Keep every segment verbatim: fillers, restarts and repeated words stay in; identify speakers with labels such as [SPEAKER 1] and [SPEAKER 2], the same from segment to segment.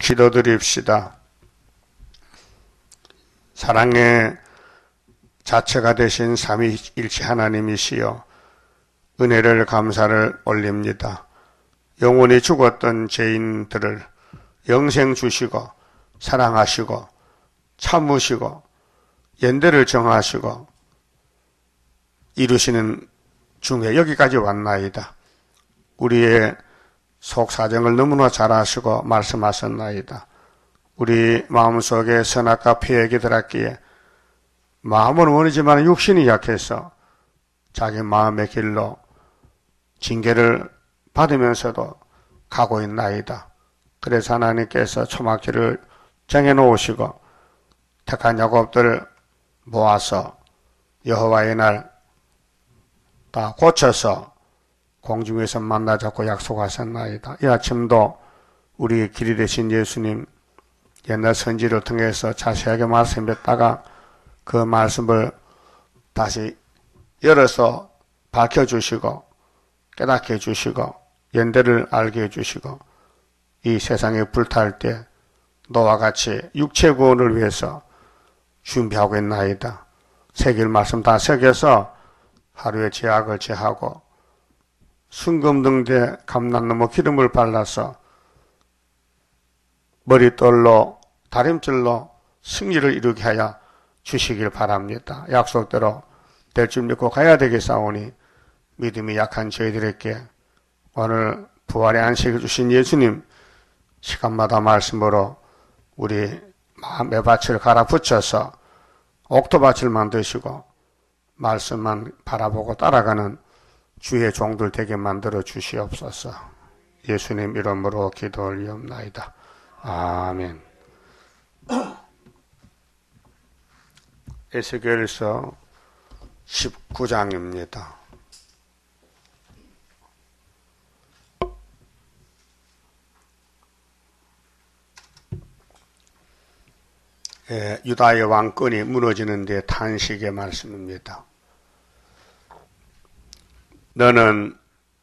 [SPEAKER 1] 기도드립시다. 사랑의 자체가 되신 삼위일체 하나님이시여 은혜를 감사를 올립니다. 영원히 죽었던 죄인들을 영생 주시고 사랑하시고 참으시고 연대를 정하시고 이루시는 중에 여기까지 왔나이다. 우리의 속사정을 너무나 잘 아시고 말씀하셨나이다. 우리 마음속에 선악과 피획이 들었기에 마음은 원이지만 육신이 약해서 자기 마음의 길로 징계를 받으면서도 가고 있나이다. 그래서 하나님께서 초막길을 정해놓으시고 택한 야곱들을 모아서 여호와의 날 다 고쳐서 공중에서 만나자고 약속하셨나이다. 이 아침도 우리의 길이 되신 예수님 옛날 선지를 통해서 자세하게 말씀했다가 그 말씀을 다시 열어서 밝혀주시고 깨닫게 해주시고 연대를 알게 해주시고 이 세상에 불탈 때 너와 같이 육체 구원을 위해서 준비하고 있나이다. 새길 말씀 다 새겨서 하루에 제약을 제하고 순금등대 감람나무 기름을 발라서 머릿돌로 다림질로 승리를 이루게 하여 주시길 바랍니다. 약속대로 될 줄 믿고 가야 되겠사오니 믿음이 약한 저희들에게 오늘 부활의 안식을 주신 예수님 시간마다 말씀으로 우리 마음의 밭을 갈아 붙여서 옥토밭을 만드시고 말씀만 바라보고 따라가는 주의 종들 되게 만들어 주시옵소서. 예수님 이름으로 기도 올리옵나이다. 아멘. 에스겔서 십구 장입니다. 예, 유다의 왕권이 무너지는 데 탄식의 말씀입니다. 너는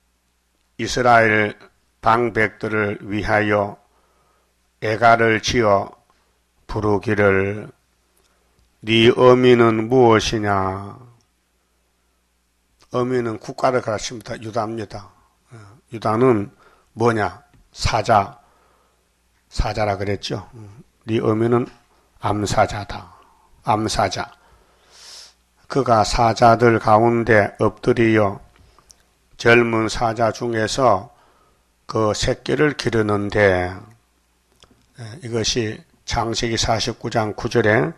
[SPEAKER 1] 이스라엘 방백들을 위하여 애가를 지어 부르기를 네 어미는 무엇이냐? 어미는 국가를 가르칩니다. 유다입니다. 유다는 뭐냐? 사자. 사자라 그랬죠. 네 어미는 암사자다. 암사자. 그가 사자들 가운데 엎드리어 젊은 사자 중에서 그 새끼를 기르는데 이것이 창세기 사십구 장 구 절에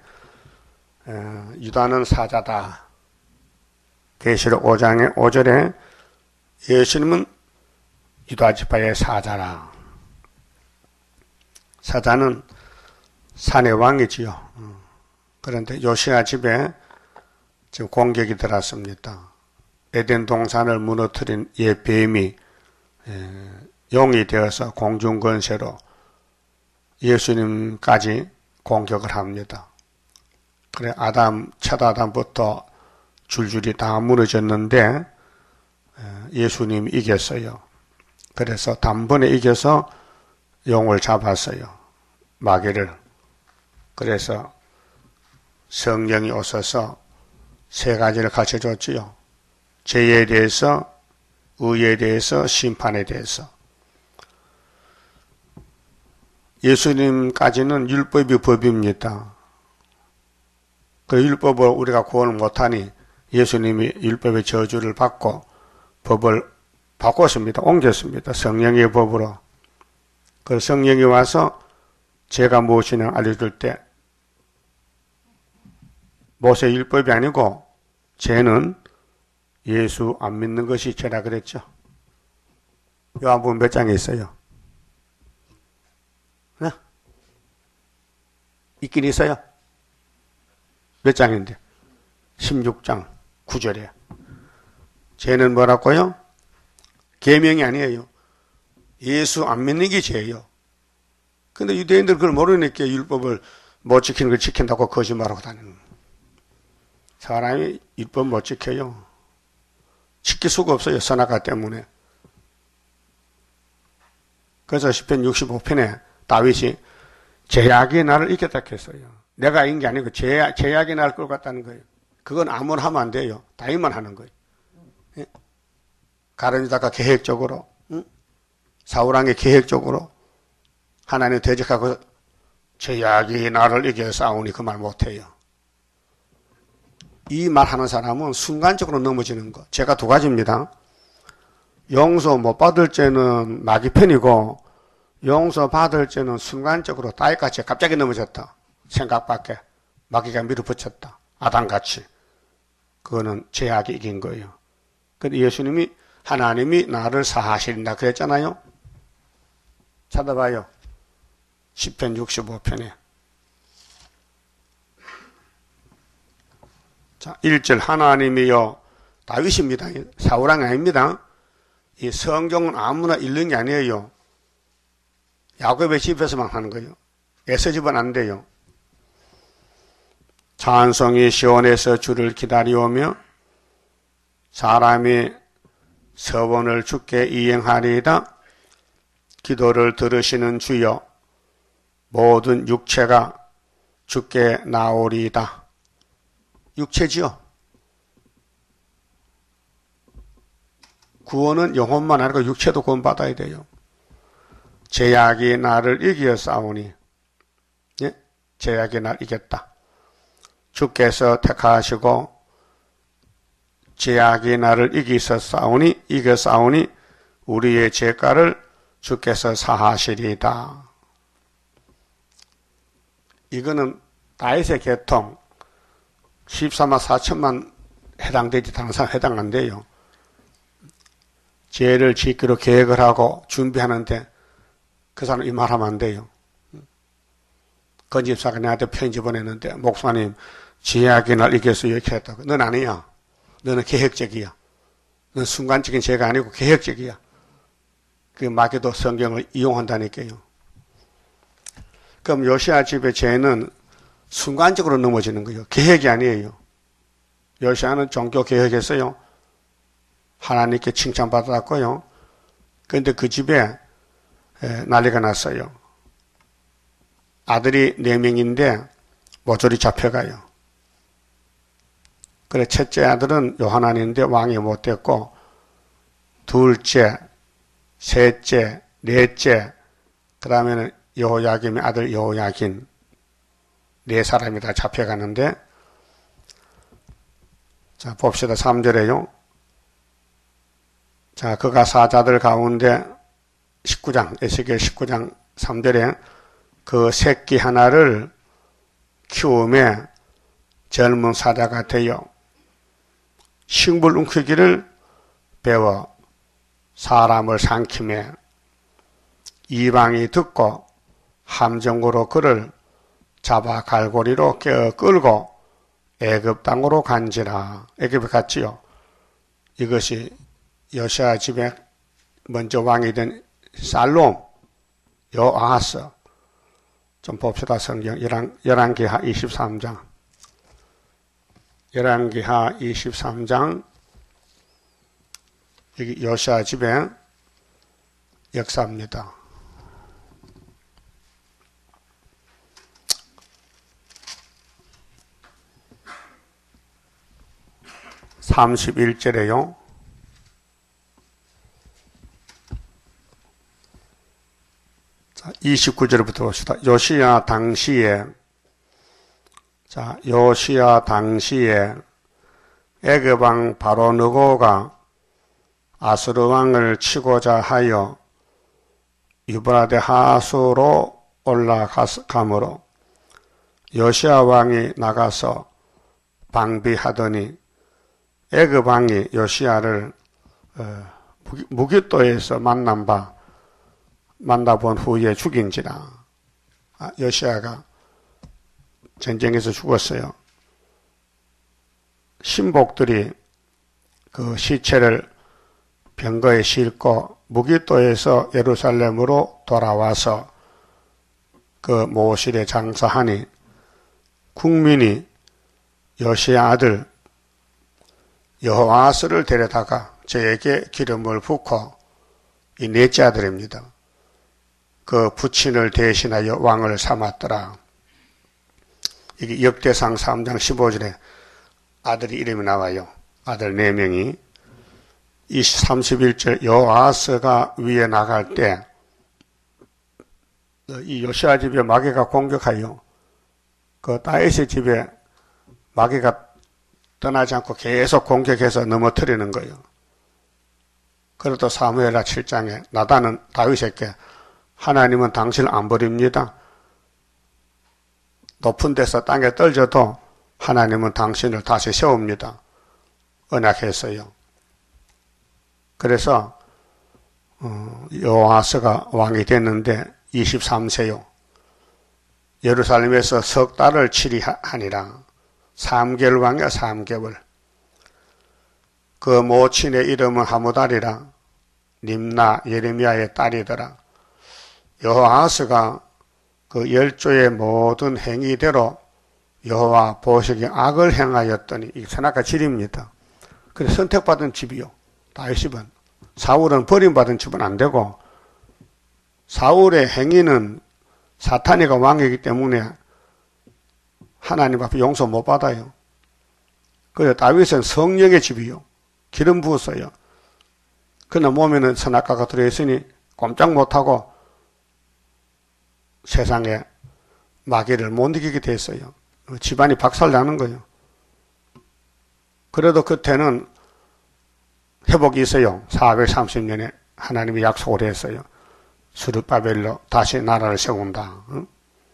[SPEAKER 1] 유다는 사자다. 계시록 오 장의 오 절에 예수님은 유다 지파의 사자라. 사자는 산의 왕이지요. 그런데 요시야 집에 지금 공격이 들어왔습니다. 에덴 동산을 무너뜨린 옛 뱀이 용이 되어서 공중권세로 예수님까지 공격을 합니다. 그래 아담, 첫 아담부터 줄줄이 다 무너졌는데 예수님이 이겼어요. 그래서 단번에 이겨서 용을 잡았어요. 마귀를. 그래서 성령이 오셔서 세 가지를 가르쳐줬지요. 죄에 대해서, 의에 대해서, 심판에 대해서. 예수님까지는 율법이 법입니다. 그 율법을 우리가 구원을 못하니 예수님이 율법의 저주를 받고 법을 바꿨습니다. 옮겼습니다. 성령의 법으로. 그 성령이 와서 죄가 무엇이냐 알려줄 때 모세 율법이 아니고 죄는 예수 안 믿는 것이 죄라 그랬죠. 요한복음 몇 장에 있어요? 네? 있긴 있어요? 몇 장인데? 십육 장 구 절에. 죄는 뭐라고요? 계명이 아니에요. 예수 안 믿는 게 죄예요. 근데 유대인들 그걸 모르니까 율법을 못 지키는 걸 지킨다고 거짓말하고 다니는 거예요. 사람이 율법 못 지켜요. 지킬 수가 없어요. 선악과 때문에. 그래서 시편 육십오 편에 다윗이 제약이 나를 이겼다 했어요. 내가 이긴 게 아니고 제약, 제약이 나를 끌고 갔다는 거예요. 그건 아무나 하면 안 돼요. 다윗만 하는 거예요. 예? 가룟유다가 계획적으로, 응? 사울왕이 계획적으로 하나님 대적하고 제약이 나를 이겨 싸우니 그 말 못해요. 이 말 하는 사람은 순간적으로 넘어지는 거. 제가 두 가지입니다. 용서 못 받을 때는 마귀 편이고 용서 받을 때는 순간적으로 다윗같이 갑자기 넘어졌다. 생각 밖에 마귀가 밀어붙였다. 아담같이. 그거는 제약이 이긴 거예요. 근데 예수님이 하나님이 나를 사하시린다 그랬잖아요. 찾아봐요. 시편 육십오 편에. 자, 일 절 하나님이여 다윗입니다. 사울왕 아닙니다. 이 성경은 아무나 읽는 게 아니에요. 야곱의 집에서만 하는 거예요. 에서 집은 안 돼요. 찬송이 시온에서 주를 기다리오며 사람이 서원을 주께 이행하리이다. 기도를 들으시는 주여 모든 육체가 주께 나오리이다. 육체지요. 구원은 영혼만 아니고 육체도 구원받아야 돼요. 제약이 나를 이겨 싸우니, 예? 제약이 나를 이겼다. 주께서 택하시고 제약이 나를 이기서 싸우니 이겨 싸우니 우리의 죄가를 주께서 사하시리이다. 이거는 다윗의 계통 십사만 사천만 해당되지 다른 사람 해당 안 돼요. 죄를 짓기로 계획을 하고 준비하는데 그 사람 이 말하면 안 돼요. 건집사가 내한테 편지 보냈는데 목사님 제약이 날 이겨서 이렇게 했다고. 넌 아니야. 너는 계획적이야. 넌 순간적인 죄가 아니고 계획적이야. 그 마귀도 성경을 이용한다니까요. 그럼 요시야 집의 죄는 순간적으로 넘어지는 거예요. 계획이 아니에요. 요시야는 종교 계획했어요. 하나님께 칭찬받았고요. 그런데 그 집에 난리가 났어요. 아들이 네 명인데 모조리 잡혀가요. 그래 첫째 아들은 요하난인데 왕이 못됐고 둘째, 셋째, 넷째 그 다음에는 여호야김의 아들 여호야긴 네 사람이 다 잡혀가는데 자 봅시다. 삼 절에요. 자 그가 사자들 가운데 십구 장 에스겔 십구 장 삼 절에 그 새끼 하나를 키우매 젊은 사자가 되어 식물 움켜기를 배워 사람을 삼키매 이방이 듣고 함정으로 그를 잡아 갈고리로 깨어 끌고 애굽 땅으로 간지라. 애굽에 갔지요. 이것이 요시야 집에 먼저 왕이 된 살롬, 요아하스. 좀 봅시다. 성경 열왕기하 이십삼 장. 열왕기하 이십삼 장. 여기 요시야 집의 역사입니다. 삼십일 절에요. 자, 이십구 절부터 봅시다. 요시야 당시에, 자, 요시야 당시에 애굽왕 바로느고가 아수르 왕을 치고자 하여 유브라데 하수로 올라가므로 요시야 왕이 나가서 방비하더니 애굽 왕이 요시야를 어, 무기또에서 만난 바 만나본 후에 죽인지라. 아, 요시야가 전쟁에서 죽었어요. 신복들이 그 시체를 병거에 싣고 무기또에서 예루살렘으로 돌아와서 그 모실에 장사하니 국민이 요시야 아들 여호아스를 데려다가 저에게 기름을 붓고 이 넷째 아들입니다. 그 부친을 대신하여 왕을 삼았더라. 이게 역대상 삼 장 십오 절에 아들이 이름이 나와요. 아들 네 명이. 삼십일 절 여호아스가 위에 나갈 때 이 요시아 집에 마귀가 공격하여 그 다윗의 집에 마귀가 떠나지 않고 계속 공격해서 넘어뜨리는 거예요. 그래도 사무엘하 칠 장에 나단은 다윗에게 하나님은 당신을 안 버립니다. 높은 데서 땅에 떨져도 하나님은 당신을 다시 세웁니다. 언약했어요. 그래서 어, 여호아스가 왕이 됐는데 이십삼 세요. 예루살렘에서 석 달을 치리하니라. 삼 개월 왕이야, 삼 개월. 그 모친의 이름은 하무달이라. 림나 예레미야의 딸이더라. 여호아스가 그 열조의 모든 행위대로 여호와 보시기에 악을 행하였더니 이 선악과 질입니다. 그래서 선택받은 집이요. 다윗 집은. 사울은 버림받은 집은 안 되고 사울의 행위는 사탄이가 왕이기 때문에 하나님 앞에 용서 못 받아요. 그래서 다윗은 성령의 집이요. 기름 부었어요. 그러나 몸에는 선악과가 들어있으니 꼼짝 못하고 세상에 마귀를 못 이기게 됐어요. 집안이 박살나는 거예요. 그래도 그때는 회복이 있어요. 사백삼십 년에 하나님이 약속을 했어요. 스룹바벨로 다시 나라를 세운다. 응?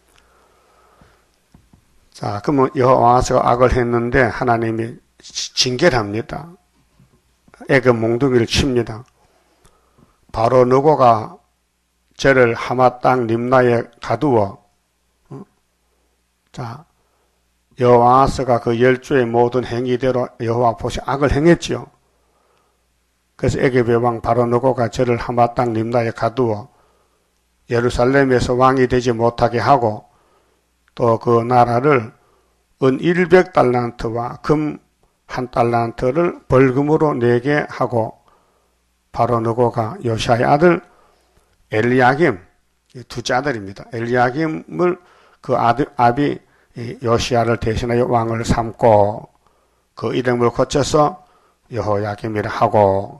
[SPEAKER 1] 자, 그러면 여호아스가 악을 했는데 하나님이 징계를 합니다. 애굽 몽둥이를 칩니다. 바로 느고가 저를 하마 땅 림나에 가두어. 응? 자, 여호아스가 그 열주의 모든 행위대로 여호와 보시 악을 행했지요. 그래서 애굽의 왕 바로 느고가 저를 하마 땅 림나에 가두어 예루살렘에서 왕이 되지 못하게 하고 또 그 나라를 은 백 달란트와 금 한 달란트를 벌금으로 내게 하고 바로 느고가 요시아의 아들 엘리야김, 두째 아들입니다. 엘리야김을 그 아들, 아비 요시아를 대신하여 왕을 삼고 그 이름을 고쳐서 여호야김이라 하고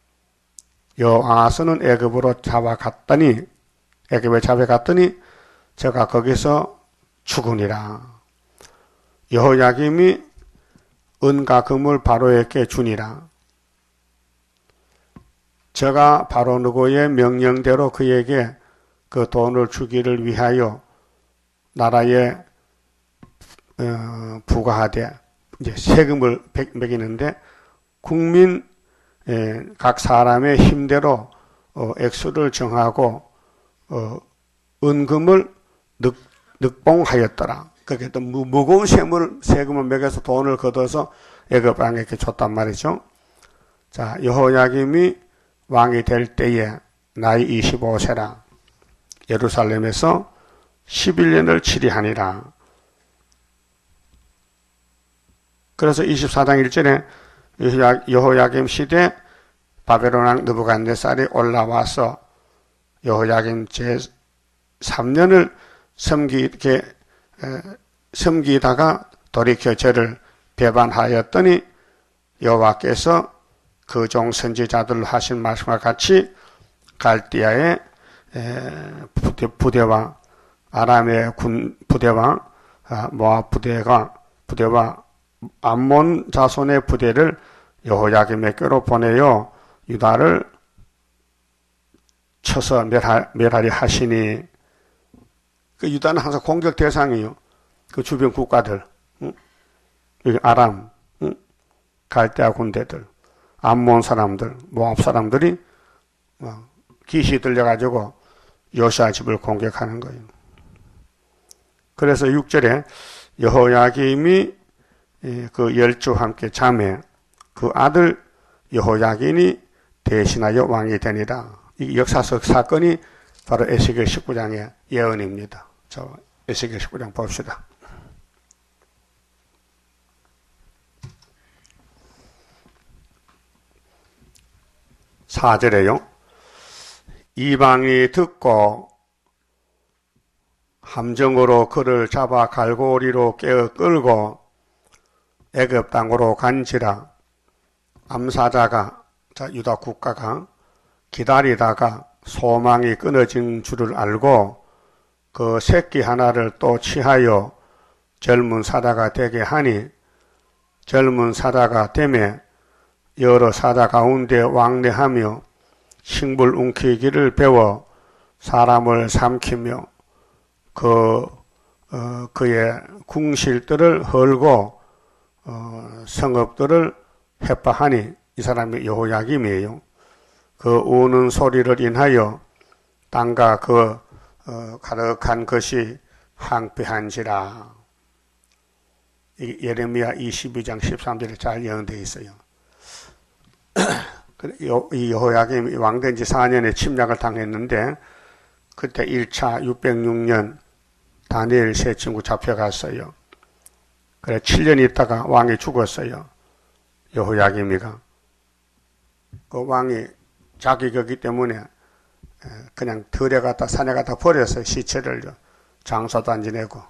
[SPEAKER 1] 여호아스는 애굽으로 잡아갔더니 애굽에 잡아갔더니 제가 거기서 죽으니라. 여호야김이 은과 금을 바로에게 주니라. 제가 바로 누구의 명령대로 그에게 그 돈을 주기를 위하여 나라에 어, 부과하되 이제 세금을 매기는데 국민 에, 각 사람의 힘대로 어, 액수를 정하고 어, 은금을 늑, 늑봉하였더라. 그렇게 또 무, 무거운 세금을, 세금을 매겨서 돈을 걷어서 애굽 왕에게 줬단 말이죠. 자, 여호야김이 왕이 될 때에 나이 이십오 세라. 예루살렘에서 십일 년을 치리하니라. 그래서 이십사 장 일 절에 여호야김 시대 바벨론 왕 느부갓네살이 올라와서 여호야김 제삼 년을 섬기게 섬기다가 돌이켜 저를 배반하였더니 여호와께서 그 종 선지자들로 하신 말씀과 같이 갈디아의 부대, 부대와 아람의 군 부대와 모압 부대가 부대와 암몬 자손의 부대를 여호야김에게로 보내어 유다를 쳐서 멸하, 멸하리 하시니 그 유다는 항상 공격 대상이에요. 그 주변 국가들, 응? 여기 아람, 응? 갈대아 군대들, 암몬 사람들, 모압 사람들이 막 기시 들려가지고 요시아 집을 공격하는 거예요. 그래서 육 절에 여호야김이 그 열주와 함께 잠에 그 아들 여호야긴이 대신하여 왕이 되니라. 이 역사적 사건이 바로 에스겔 십구 장의 예언입니다. 저 에스겔 십구 장 봅시다. 사 절에요. 이방이 듣고 함정으로 그를 잡아 갈고리로 깨어 끌고 애굽 땅으로 간지라. 암사자가, 자, 유다 국가가 기다리다가 소망이 끊어진 줄을 알고 그 새끼 하나를 또 취하여 젊은 사자가 되게 하니 젊은 사자가 되매 여러 사자 가운데 왕래하며 식물 움키기를 배워 사람을 삼키며 그 어, 그의 궁실들을 헐고 어, 성읍들을 해파하니 이 사람이 여호야김이에요. 그 우는 소리를 인하여 땅과 그 어, 가득한 것이 항폐한지라. 예레미야 이십이 장 십삼 절에 잘 예언되어 있어요. 이 여호야김이 왕된 지 사 년에 침략을 당했는데 그때 일 차 육백육 년 다니엘 세 친구 잡혀갔어요. 그래 칠 년 있다가 왕이 죽었어요. 여호야김이가. 그 왕이 자기거기 때문에 그냥 들에 갖다 산에 갖다 버렸어요. 시체를 장사도 안 지내고.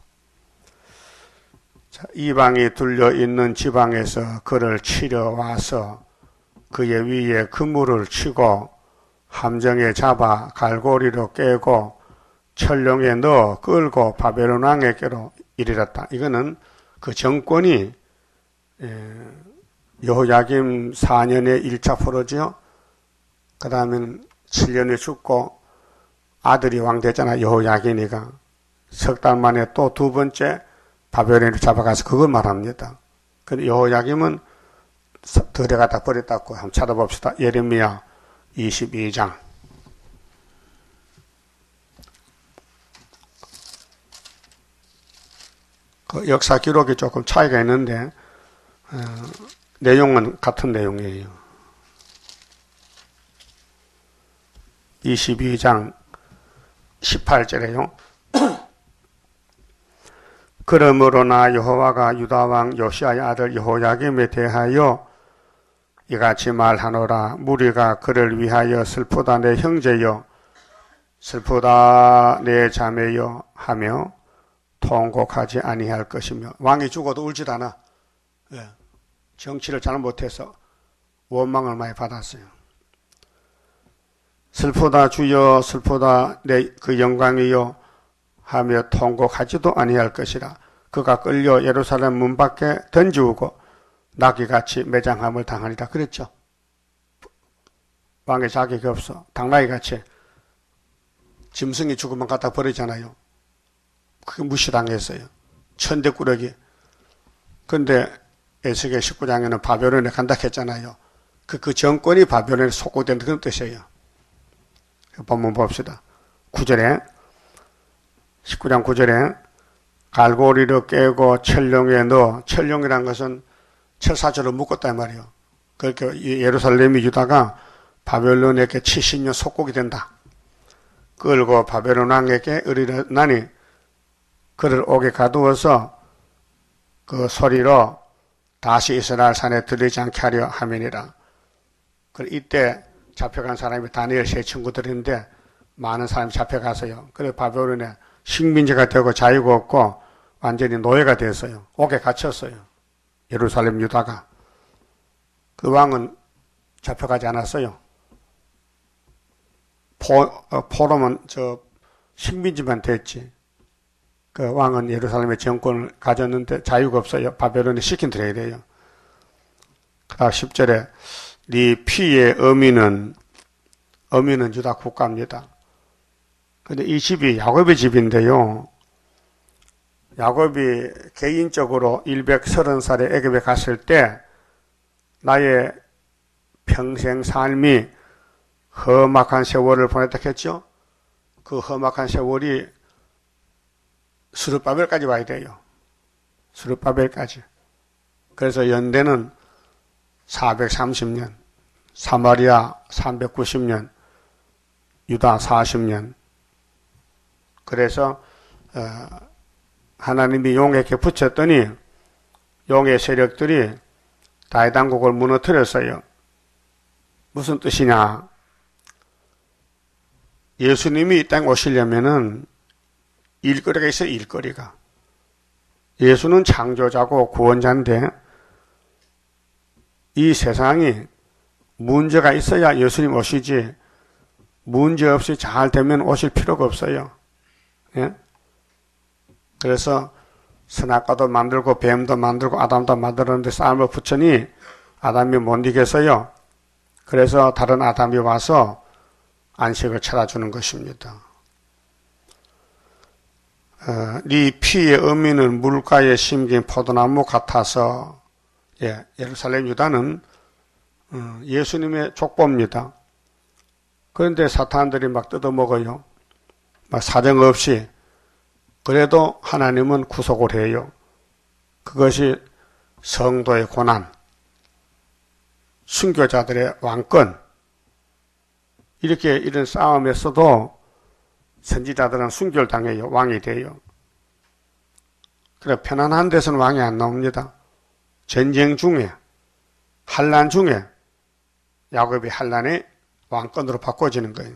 [SPEAKER 1] 자, 이방이 둘려 있는 지방에서 그를 치려 와서 그의 위에 그물을 치고 함정에 잡아 갈고리로 깨고 철룡에 넣어 끌고 바벨론 왕에게로 이르렀다. 이거는 그 정권이 여호야김 사 년에 일 차 포로죠. 그 다음에는 칠 년에 죽고 아들이 왕 됐잖아. 여호야김이가 석 달 만에 또 두 번째 바벨론으로 잡아가서 그걸 말합니다. 근데 여호야김은 들에 갖다 버렸다고 한번 찾아봅시다. 예레미야 이십이 장. 그 역사 기록이 조금 차이가 있는데 어, 내용은 같은 내용이에요. 이십이 장 십팔 절에요. 그러므로나 여호와가 유다왕 요시아의 아들 여호야김에 대하여 이같이 말하노라. 무리가 그를 위하여 슬프다 내 형제여 슬프다 내 자매여 하며 통곡하지 아니할 것이며. 왕이 죽어도 울질 않아. 예. 정치를 잘 못해서 원망을 많이 받았어요. 슬프다 주여 슬프다 내 그 영광이여 하며 통곡하지도 아니할 것이라. 그가 끌려 예루살렘 문 밖에 던지우고 나귀같이 매장함을 당하리라. 그랬죠. 왕의 자격이 없어. 당나귀같이 짐승이 죽으면 갖다 버리잖아요. 그게 무시당했어요. 천대꾸러기. 근데 에스겔 십구 장에는 바벨론에 간다 했잖아요. 그, 그 정권이 바벨론에 속국된 그런 뜻이에요. 본문 봅시다. 구 절에 십구 장 구 절에 갈고리를 깨고 철룡에 넣어. 철룡이란 것은 철사조로 묶었단 말이에요. 그렇게 예루살렘이 유다가 바벨론에게 칠십 년 속국이 된다. 끌고 바벨론 왕에게 이르나니 그를 옥에 가두어서 그 소리로 다시 이스라엘 산에 들리지 않게 하려 함이니라. 이때 잡혀간 사람이 다니엘 세 친구들인데 많은 사람이 잡혀가서요. 그래 바벨론에 식민지가 되고 자유가 없고 완전히 노예가 됐어요. 옥에 갇혔어요. 예루살렘 유다가. 그 왕은 잡혀가지 않았어요. 포, 어, 포로만 저 식민지만 됐지. 그 왕은 예루살렘의 정권을 가졌는데 자유가 없어요. 바벨론에 시킨 들어야 돼요. 그 다음 십 절에 네 피의 어미는 어미는 유다 국가입니다. 근데 이 집이 야곱의 집인데요. 야곱이 개인적으로 백삼십 살에 애굽에 갔을 때 나의 평생 삶이 험악한 세월을 보냈다 했죠. 그 험악한 세월이 스룹바벨까지 와야 돼요. 스룹바벨까지. 그래서 연대는 사백삼십 년, 사마리아 삼백구십 년, 유다 사십 년. 그래서 어, 하나님이 용에게 붙였더니 용의 세력들이 다윗 왕국을 무너뜨렸어요. 무슨 뜻이냐? 예수님이 이 땅에 오시려면은 일거리가 있어요. 일거리가. 예수는 창조자고 구원자인데 이 세상이 문제가 있어야 예수님 오시지 문제 없이 잘 되면 오실 필요가 없어요. 예? 그래서 선악과도 만들고 뱀도 만들고 아담도 만들었는데 싸움을 붙여니 아담이 못 이겨서요. 그래서 다른 아담이 와서 안식을 찾아주는 것입니다. 어, 네 피의 의미는 물가에 심긴 포도나무 같아서 예, 예루살렘 유다는 어, 예수님의 족보입니다. 그런데 사탄들이 막 뜯어먹어요. 막 사정없이. 그래도 하나님은 구속을 해요. 그것이 성도의 고난, 순교자들의 왕권. 이렇게 이런 싸움에서도 선지자들은 순교를 당해요. 왕이 돼요. 그래 편안한 데서는 왕이 안 나옵니다. 전쟁 중에, 환난 중에 야곱이 환난의 왕권으로 바꿔지는 거예요.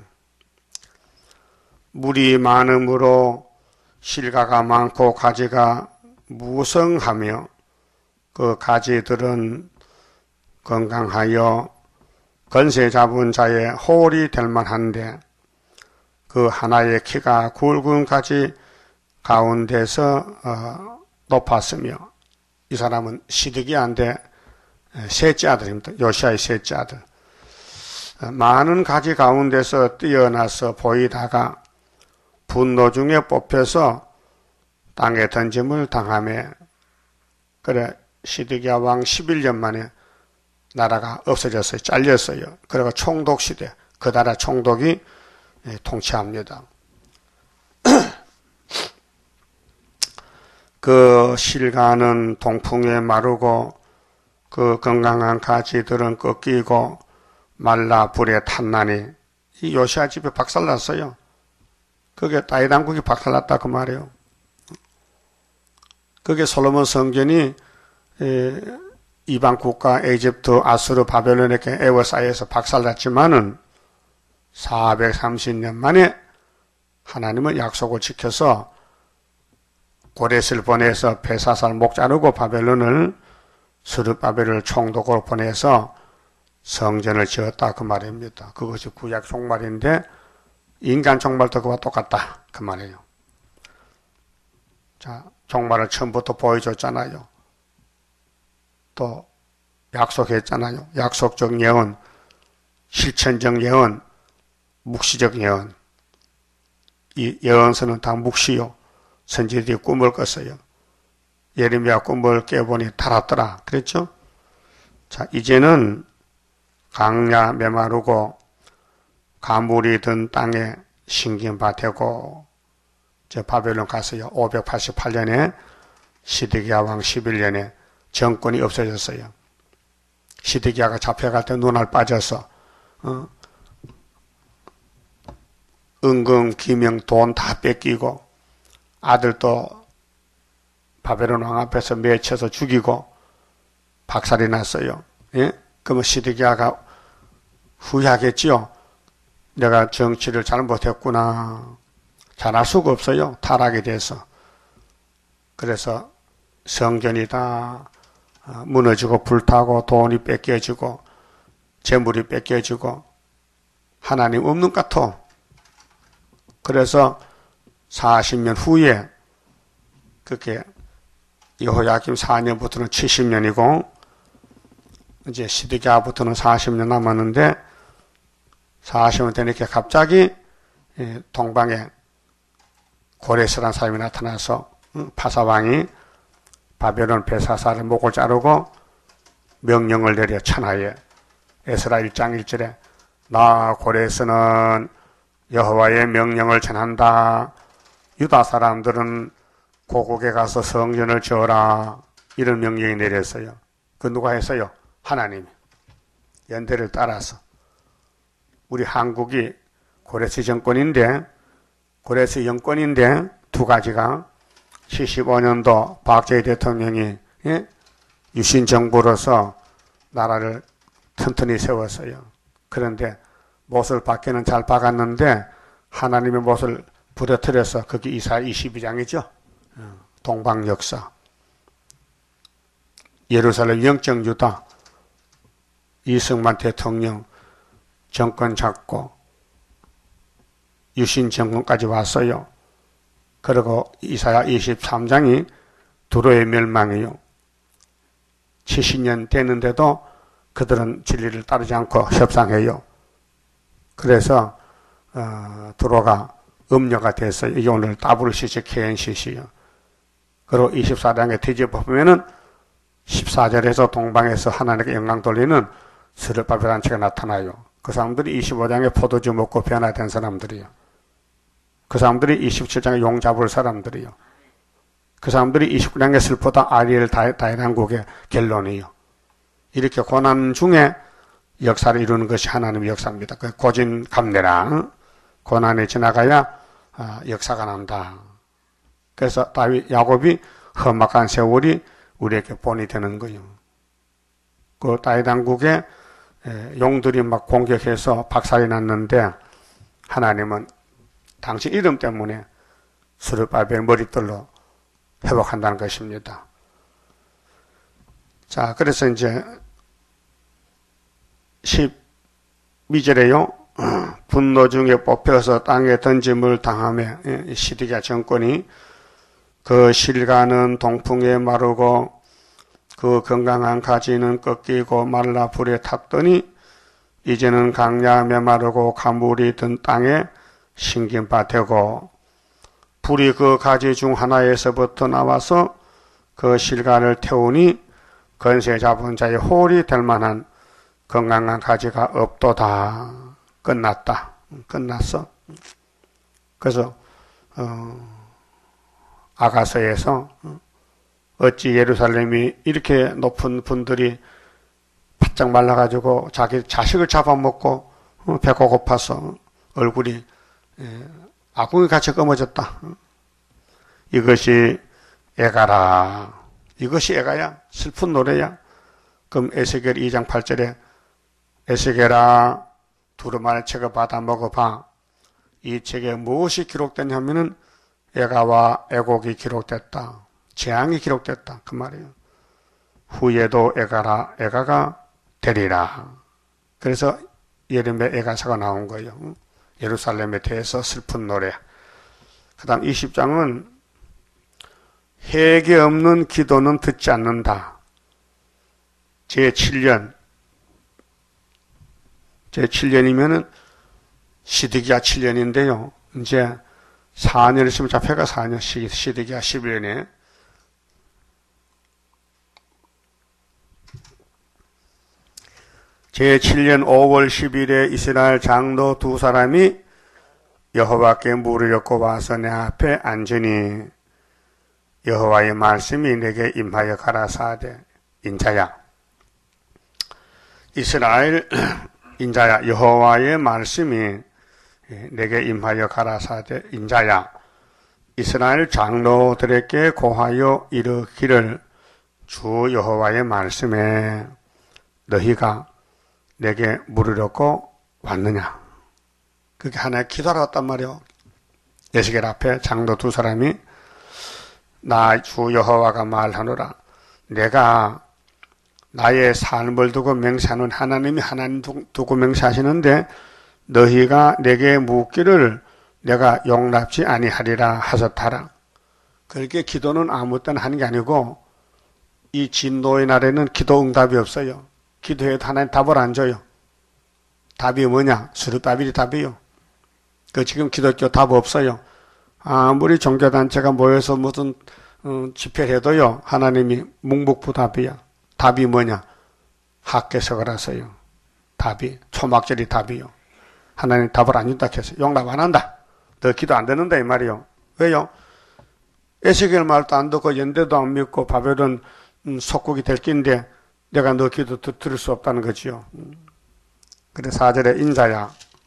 [SPEAKER 1] 물이 많음으로 실과가 많고 가지가 무성하며 그 가지들은 건강하여 건세 잡은 자의 홀이 될 만한데 그 하나의 키가 굵은 가지 가운데서 어, 높았으며 이 사람은 시드기야인데 셋째 아들입니다. 요시아의 셋째 아들. 많은 가지 가운데서 뛰어나서 보이다가 분노 중에 뽑혀서 땅에 던짐을 당하며 그래 시드기야 왕 십일 년 만에 나라가 없어졌어요. 잘렸어요. 그리고 총독시대 그 나라 총독이 통치합니다. 그 실과는 동풍에 마르고 그 건강한 가지들은 꺾이고 말라 불에 탔나니 이 요시야 집에 박살났어요. 그게 다윗 왕국이 박살났다 그 말이에요. 그게 솔로몬 성전이 이방 국가 에집트, 아수르, 바벨론에게 에워싸여서 박살났지만은 사백삼십 년 만에 하나님은 약속을 지켜서 고레스를 보내서 벨사살 목 자르고 바벨론을 스룹바벨을 총독으로 보내서 성전을 지었다 그 말입니다. 그것이 구약 종말인데 인간 종말도 그와 똑같다 그 말이에요. 자, 종말을 처음부터 보여줬잖아요. 또 약속했잖아요. 약속적 예언, 실천적 예언, 묵시적 예언. 이 예언서는 다 묵시요. 선지들이 꿈을 꿨어요. 예레미야 꿈을 깨보니 달았더라. 그랬죠? 자, 이제는 강야 메마르고 가물이 든 땅에 심긴 바 되고 저 바벨론 가서요. 오백팔십팔 년에 시드기야 왕 십일 년에 정권이 없어졌어요. 시드기야가 잡혀갈 때 눈알 빠져서 어? 은금, 기명, 돈 다 뺏기고 아들도 바벨론 왕 앞에서 매쳐서 죽이고 박살이 났어요. 예? 그러면 시드기야가 후회하겠지요. 내가 정치를 잘못했구나. 잘할 수가 없어요. 타락이 돼서. 그래서 성전이 다 무너지고 불타고 돈이 뺏겨지고 재물이 뺏겨지고 하나님 없는 것 같아. 그래서 사십 년 후에 그렇게 여호야김 사 년부터는 칠십 년이고 이제 시드기야부터는 사십 년 남았는데 사십 년 되니까 갑자기 동방에 고레스라는 사람이 나타나서 파사왕이 바벨론 벨사살의 목을 자르고 명령을 내려 천하에 에스라 일 장 일 절에 나 고레스는 여호와의 명령을 전한다. 유다 사람들은 고국에 가서 성전을 지어라. 이런 명령이 내렸어요. 그 누가 했어요? 하나님이. 연대를 따라서. 우리 한국이 고레스 정권인데 고레스 영권인데 두 가지가 칠십오 년도 박정희 대통령이 예? 유신 정부로서 나라를 튼튼히 세웠어요. 그런데 못을 박기는 잘 박았는데 하나님의 못을 부러뜨려서 그게 이사야 이십이 장이죠. 동방 역사. 예루살렘 영적 유다. 이승만 대통령 정권 잡고 유신 정권까지 왔어요. 그리고 이사야 이십삼 장이 두로의 멸망이요. 칠십 년 되는데도 그들은 진리를 따르지 않고 협상해요. 그래서 어, 두로가 음녀가 됐어요. 이게 오늘 다브루시스 케엔시시요. 그리고 이십사 장에 뒤집어 보면은 십사 절에서 동방에서 하나님께 영광 돌리는 스룹바벨 단체가 나타나요. 그 사람들이 이십오 장에 포도주 먹고 변화된 사람들이요. 그 사람들이 이십칠 장에 용 잡을 사람들이요. 그 사람들이 이십구 장에 슬프다 아리엘 다이단국의 결론이요. 이렇게 고난 중에 역사를 이루는 것이 하나님의 역사입니다. 그 고진감래라. 고난이 지나가야 역사가 난다. 그래서 다윗 야곱이 험악한 세월이 우리에게 본이 되는 거예요. 그 다이단국의 용들이 막 공격해서 박살이 났는데 하나님은 당신 이름 때문에 스룹바벨 머릿돌로 회복한다는 것입니다. 자, 그래서 이제 십이 절에요. 분노 중에 뽑혀서 땅에 던짐을 당하며 시드기야 정권이 그 실가는 동풍에 마르고 그 건강한 가지는 꺾이고 말라 불에 탔더니 이제는 강야 메마르고 가물이 든 땅에 심긴 바 되고 불이 그 가지 중 하나에서부터 나와서 그 실가를 태우니 건세 잡은 자의 홀이 될 만한 건강한 가지가 없도다. 끝났다. 끝났어. 그래서 어, 아가서에서 어찌 예루살렘이 이렇게 높은 분들이 바짝 말라가지고 자기 자식을 잡아먹고 배가 고파서 얼굴이 아궁이 같이 검어졌다. 이것이 애가라. 이것이 애가야. 슬픈 노래야. 그럼 에스겔 이 장 팔 절에 에스겔아 두루마리 책을 받아 먹어봐. 이 책에 무엇이 기록됐냐면은 애가와 애곡이 기록됐다. 재앙이 기록됐다. 그 말이에요. 후에도 애가라 애가가 되리라. 그래서 예레미야 애가서가 나온 거예요. 예루살렘에 대해서 슬픈 노래. 그 다음 이십 장은 회개 없는 기도는 듣지 않는다. 제칠 년. 제칠 년이면은 시드기야 칠 년인데요. 이제 사 년 있으면 잡혀가 사 년, 시드기야 십일 년에. 제칠 년 오월 십일에 이스라엘 장로 두 사람이 여호와께 물으려고 와서 내 앞에 앉으니 여호와의 말씀이 내게 임하여 가라사대. 인자야. 이스라엘 인자야. 여호와의 말씀이 내게 임하여 가라사대. 인자야. 이스라엘 장로들에게 고하여 이르기를 주 여호와의 말씀에 너희가 내게 물으려고 왔느냐. 그게 하나의 기도하러 왔단 말이요. 에스겔 앞에 장로 두 사람이 나 주 여호와가 말하노라. 내가 나의 삶을 두고 맹세하는 하나님이 하나님 두고 맹세하시는데 너희가 내게 묻기를 내가 용납지 아니하리라 하셨다라. 그렇게 기도는 아무 때나 하는 게 아니고 이 진노의 날에는 기도 응답이 없어요. 기도해도 하나님 답을 안 줘요. 답이 뭐냐? 스룹바벨이 답이요. 그 지금 기독교 답 없어요. 아무리 종교단체가 모여서 무슨 어, 집회를 해도요. 하나님이 묵묵부답이야. 답이 뭐냐? 학개석을하세요. 답이 초막절이 답이요. 하나님 답을 안 준다 해서 용납 안 한다. 너 기도 안 되는다 이 말이요. 왜요? 에스겔 말도 안 듣고 연대도 안 믿고 바벨론 음, 속국이 될 낀데 내가 너 기도 들을 수 없다는 거지요. 그래 사 절에 인자야.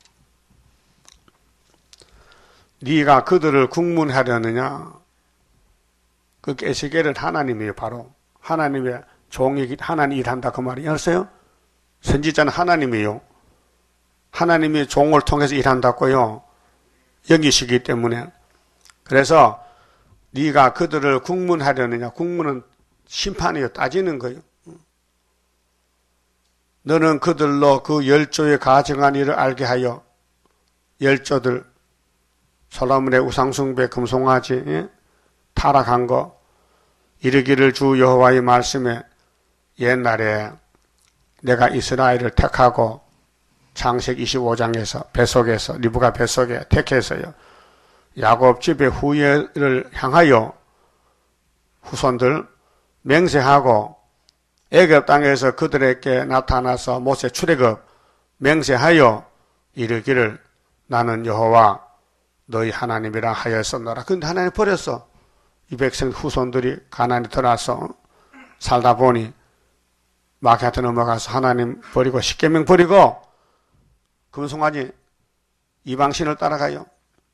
[SPEAKER 1] 네가 그들을 국문하려느냐. 그 에스겔은 하나님이에요. 바로 하나님의 종이 하나님 일한다 그 말이 알았어요? 선지자는 하나님이에요. 하나님이 종을 통해서 일한다고요. 여기시기 때문에. 그래서 네가 그들을 국문하려느냐. 국문은 심판이요. 따지는 거예요. 너는 그들로 그 열조의 가증한 일을 알게 하여 열조들 솔로몬의 우상숭배 금송아지 예? 타락한 거 이르기를 주 여호와의 말씀에 옛날에 내가 이스라엘을 택하고 창세기 이십오 장에서 뱃속에서 리브가 뱃속에 택해서요. 야곱 집의 후예를 향하여 후손들 맹세하고 애굽 땅에서 그들에게 나타나서 모세 출애굽 맹세하여 이르기를 나는 여호와 너희 하나님이라 하였었노라. 근데 하나님 버렸어. 이 백성 후손들이 가나안에 들어와서 살다 보니 마귀한테 넘어가서 하나님 버리고 십계명 버리고 금송아지 이방신을 따라가요.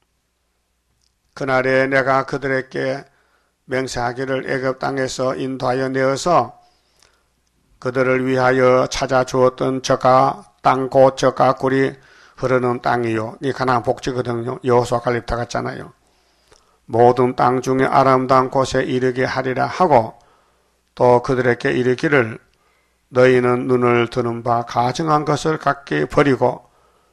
[SPEAKER 1] 그날에 내가 그들에게 맹세하기를 애굽 땅에서 인도하여 내어서 그들을 위하여 찾아주었던 저가 땅 곧 저가 꿀이 흐르는 땅이요. 이 가나안 복지거든요. 여호수아 갈렙다 같잖아요. 모든 땅 중에 아름다운 곳에 이르게 하리라 하고 또 그들에게 이르기를 너희는 눈을 드는 바 가증한 것을 각기 버리고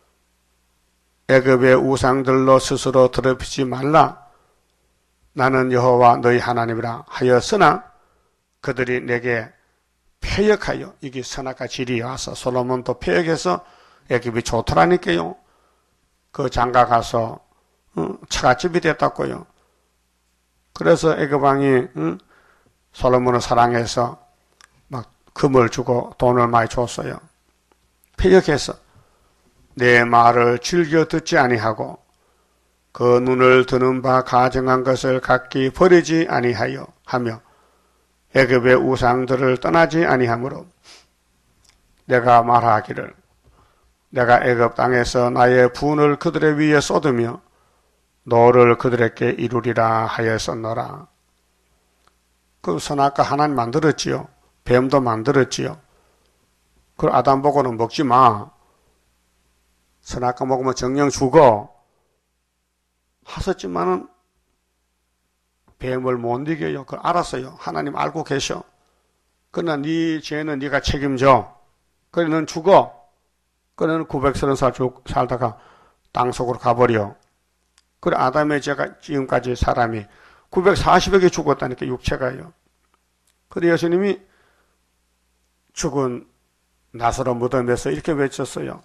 [SPEAKER 1] 애굽의 우상들로 스스로 더럽히지 말라. 나는 여호와 너희 하나님이라 하였으나 그들이 내게 폐역하여 이게 선악과 질이 와서 솔로몬도 폐역해서 애굽이 좋더라니까요. 그 장가 가서 어, 처갓집이 됐다고요. 그래서 애굽 왕이 응? 솔로몬을 사랑해서 막 금을 주고 돈을 많이 줬어요. 폐역해서 내 말을 즐겨 듣지 아니하고 그 눈을 드는 바 가증한 것을 각기 버리지 아니하여 하며 애굽의 우상들을 떠나지 아니하므로 내가 말하기를 내가 애굽 땅에서 나의 분을 그들의 위에 쏟으며 노를 그들에게 이루리라 하였었노라. 그 선악과 하나님 만들었지요. 뱀도 만들었지요. 그걸 아담 보고는 먹지 마. 선악과 먹으면 정령 죽어. 하셨지만은 뱀을 못 이겨요. 그걸 알았어요. 하나님 알고 계셔. 그러나 네 죄는 네가 책임져. 그래 넌 죽어. 그래 넌 구백삼십 살 살다가 땅속으로 가버려. 그래 아담의 죄가 지금까지 사람이 구백사십억이 죽었다니까 육체가요. 그래 예수님이 죽은 나사로 무덤에서 이렇게 외쳤어요.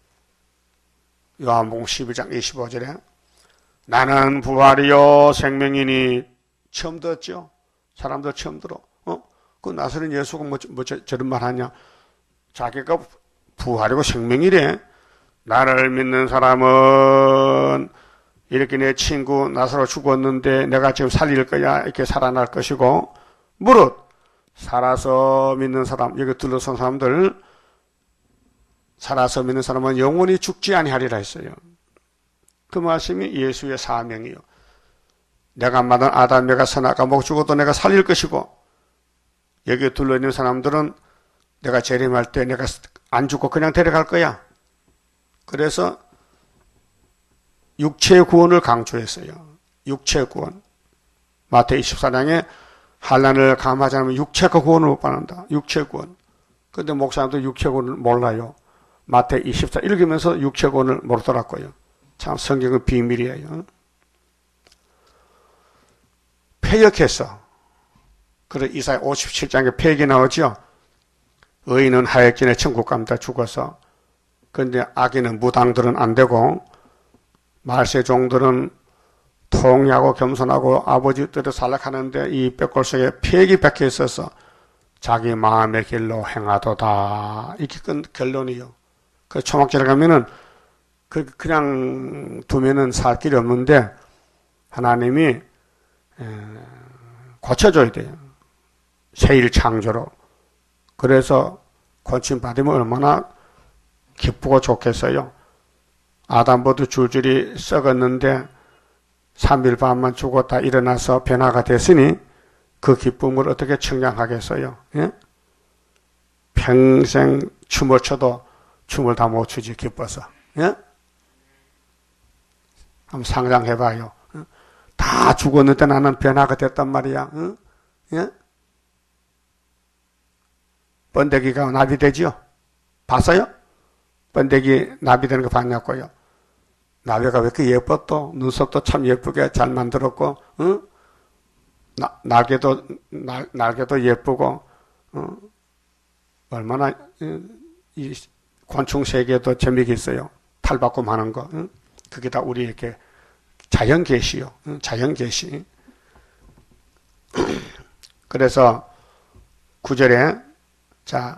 [SPEAKER 1] 요한복음 십이 장 이십오 절에 나는 부활이요 생명이니 처음 듣죠? 사람들 처음 들어. 어? 그 나사렛 예수가 뭐, 뭐 저, 저런 말 하냐? 자기가 부활이고 생명이래. 나를 믿는 사람은 이렇게 내 친구 나사로 죽었는데 내가 지금 살릴 거야. 이렇게 살아날 것이고 무릇 살아서 믿는 사람 여기 둘러선 사람들 살아서 믿는 사람은 영원히 죽지 아니하리라 했어요. 그 말씀이 예수의 사명이요. 내가 만든 아담 내가 선악과 먹고 죽어도 내가 살릴 것이고 여기에 둘러있는 사람들은 내가 재림할 때 내가 안 죽고 그냥 데려갈 거야. 그래서 육체 구원을 강조했어요. 육체 구원. 마태 이십사 장에 환난을 감하지 않으면 육체가 구원을 못 받는다. 육체 구원. 그런데 목사님도 육체 구원을 몰라요. 마태 이십사 읽으면서 육체 구원을 모르더라고요. 참 성경은 비밀이에요. 폐역했어. 그래 이사야 오십칠 장에 폐역이 나오죠. 의인은 하얗기에 천국 갑니다. 죽어서. 그런데 악인은 무당들은 안 되고 말세종들은 통하고 겸손하고 아버지 뜻에 살락하는데 이 뼈골 속에 폐역이 박혀 있어서 자기 마음의 길로 행하도다. 이렇게 큰 결론이요. 그 초막절에 가면은 그 그냥 두면은 살 길이 없는데 하나님이 고쳐줘야 돼요. 새일 창조로. 그래서 고침받으면 얼마나 기쁘고 좋겠어요. 아담보도 줄줄이 썩었는데 삼 일 반만 죽었다 일어나서 변화가 됐으니 그 기쁨을 어떻게 청량하겠어요? 예? 평생 춤을 춰도 춤을 다 못 추지 기뻐서. 예? 한번 상상해봐요. 다 죽었는데 나는 변화가 됐단 말이야. 응? 예? 번데기가 나비되지요? 봤어요? 번데기 나비되는 거 봤냐고요? 나비가 왜 이렇게 예뻤어? 눈썹도 참 예쁘게 잘 만들었고, 응? 나, 날개도, 날, 날개도 예쁘고, 응? 얼마나, 이 곤충 세계도 재미가 있어요. 탈바꿈 하는 거. 응? 그게 다 우리 이렇게 자연 계시요. 응? 자연 계시. 그래서 구 절에, 자,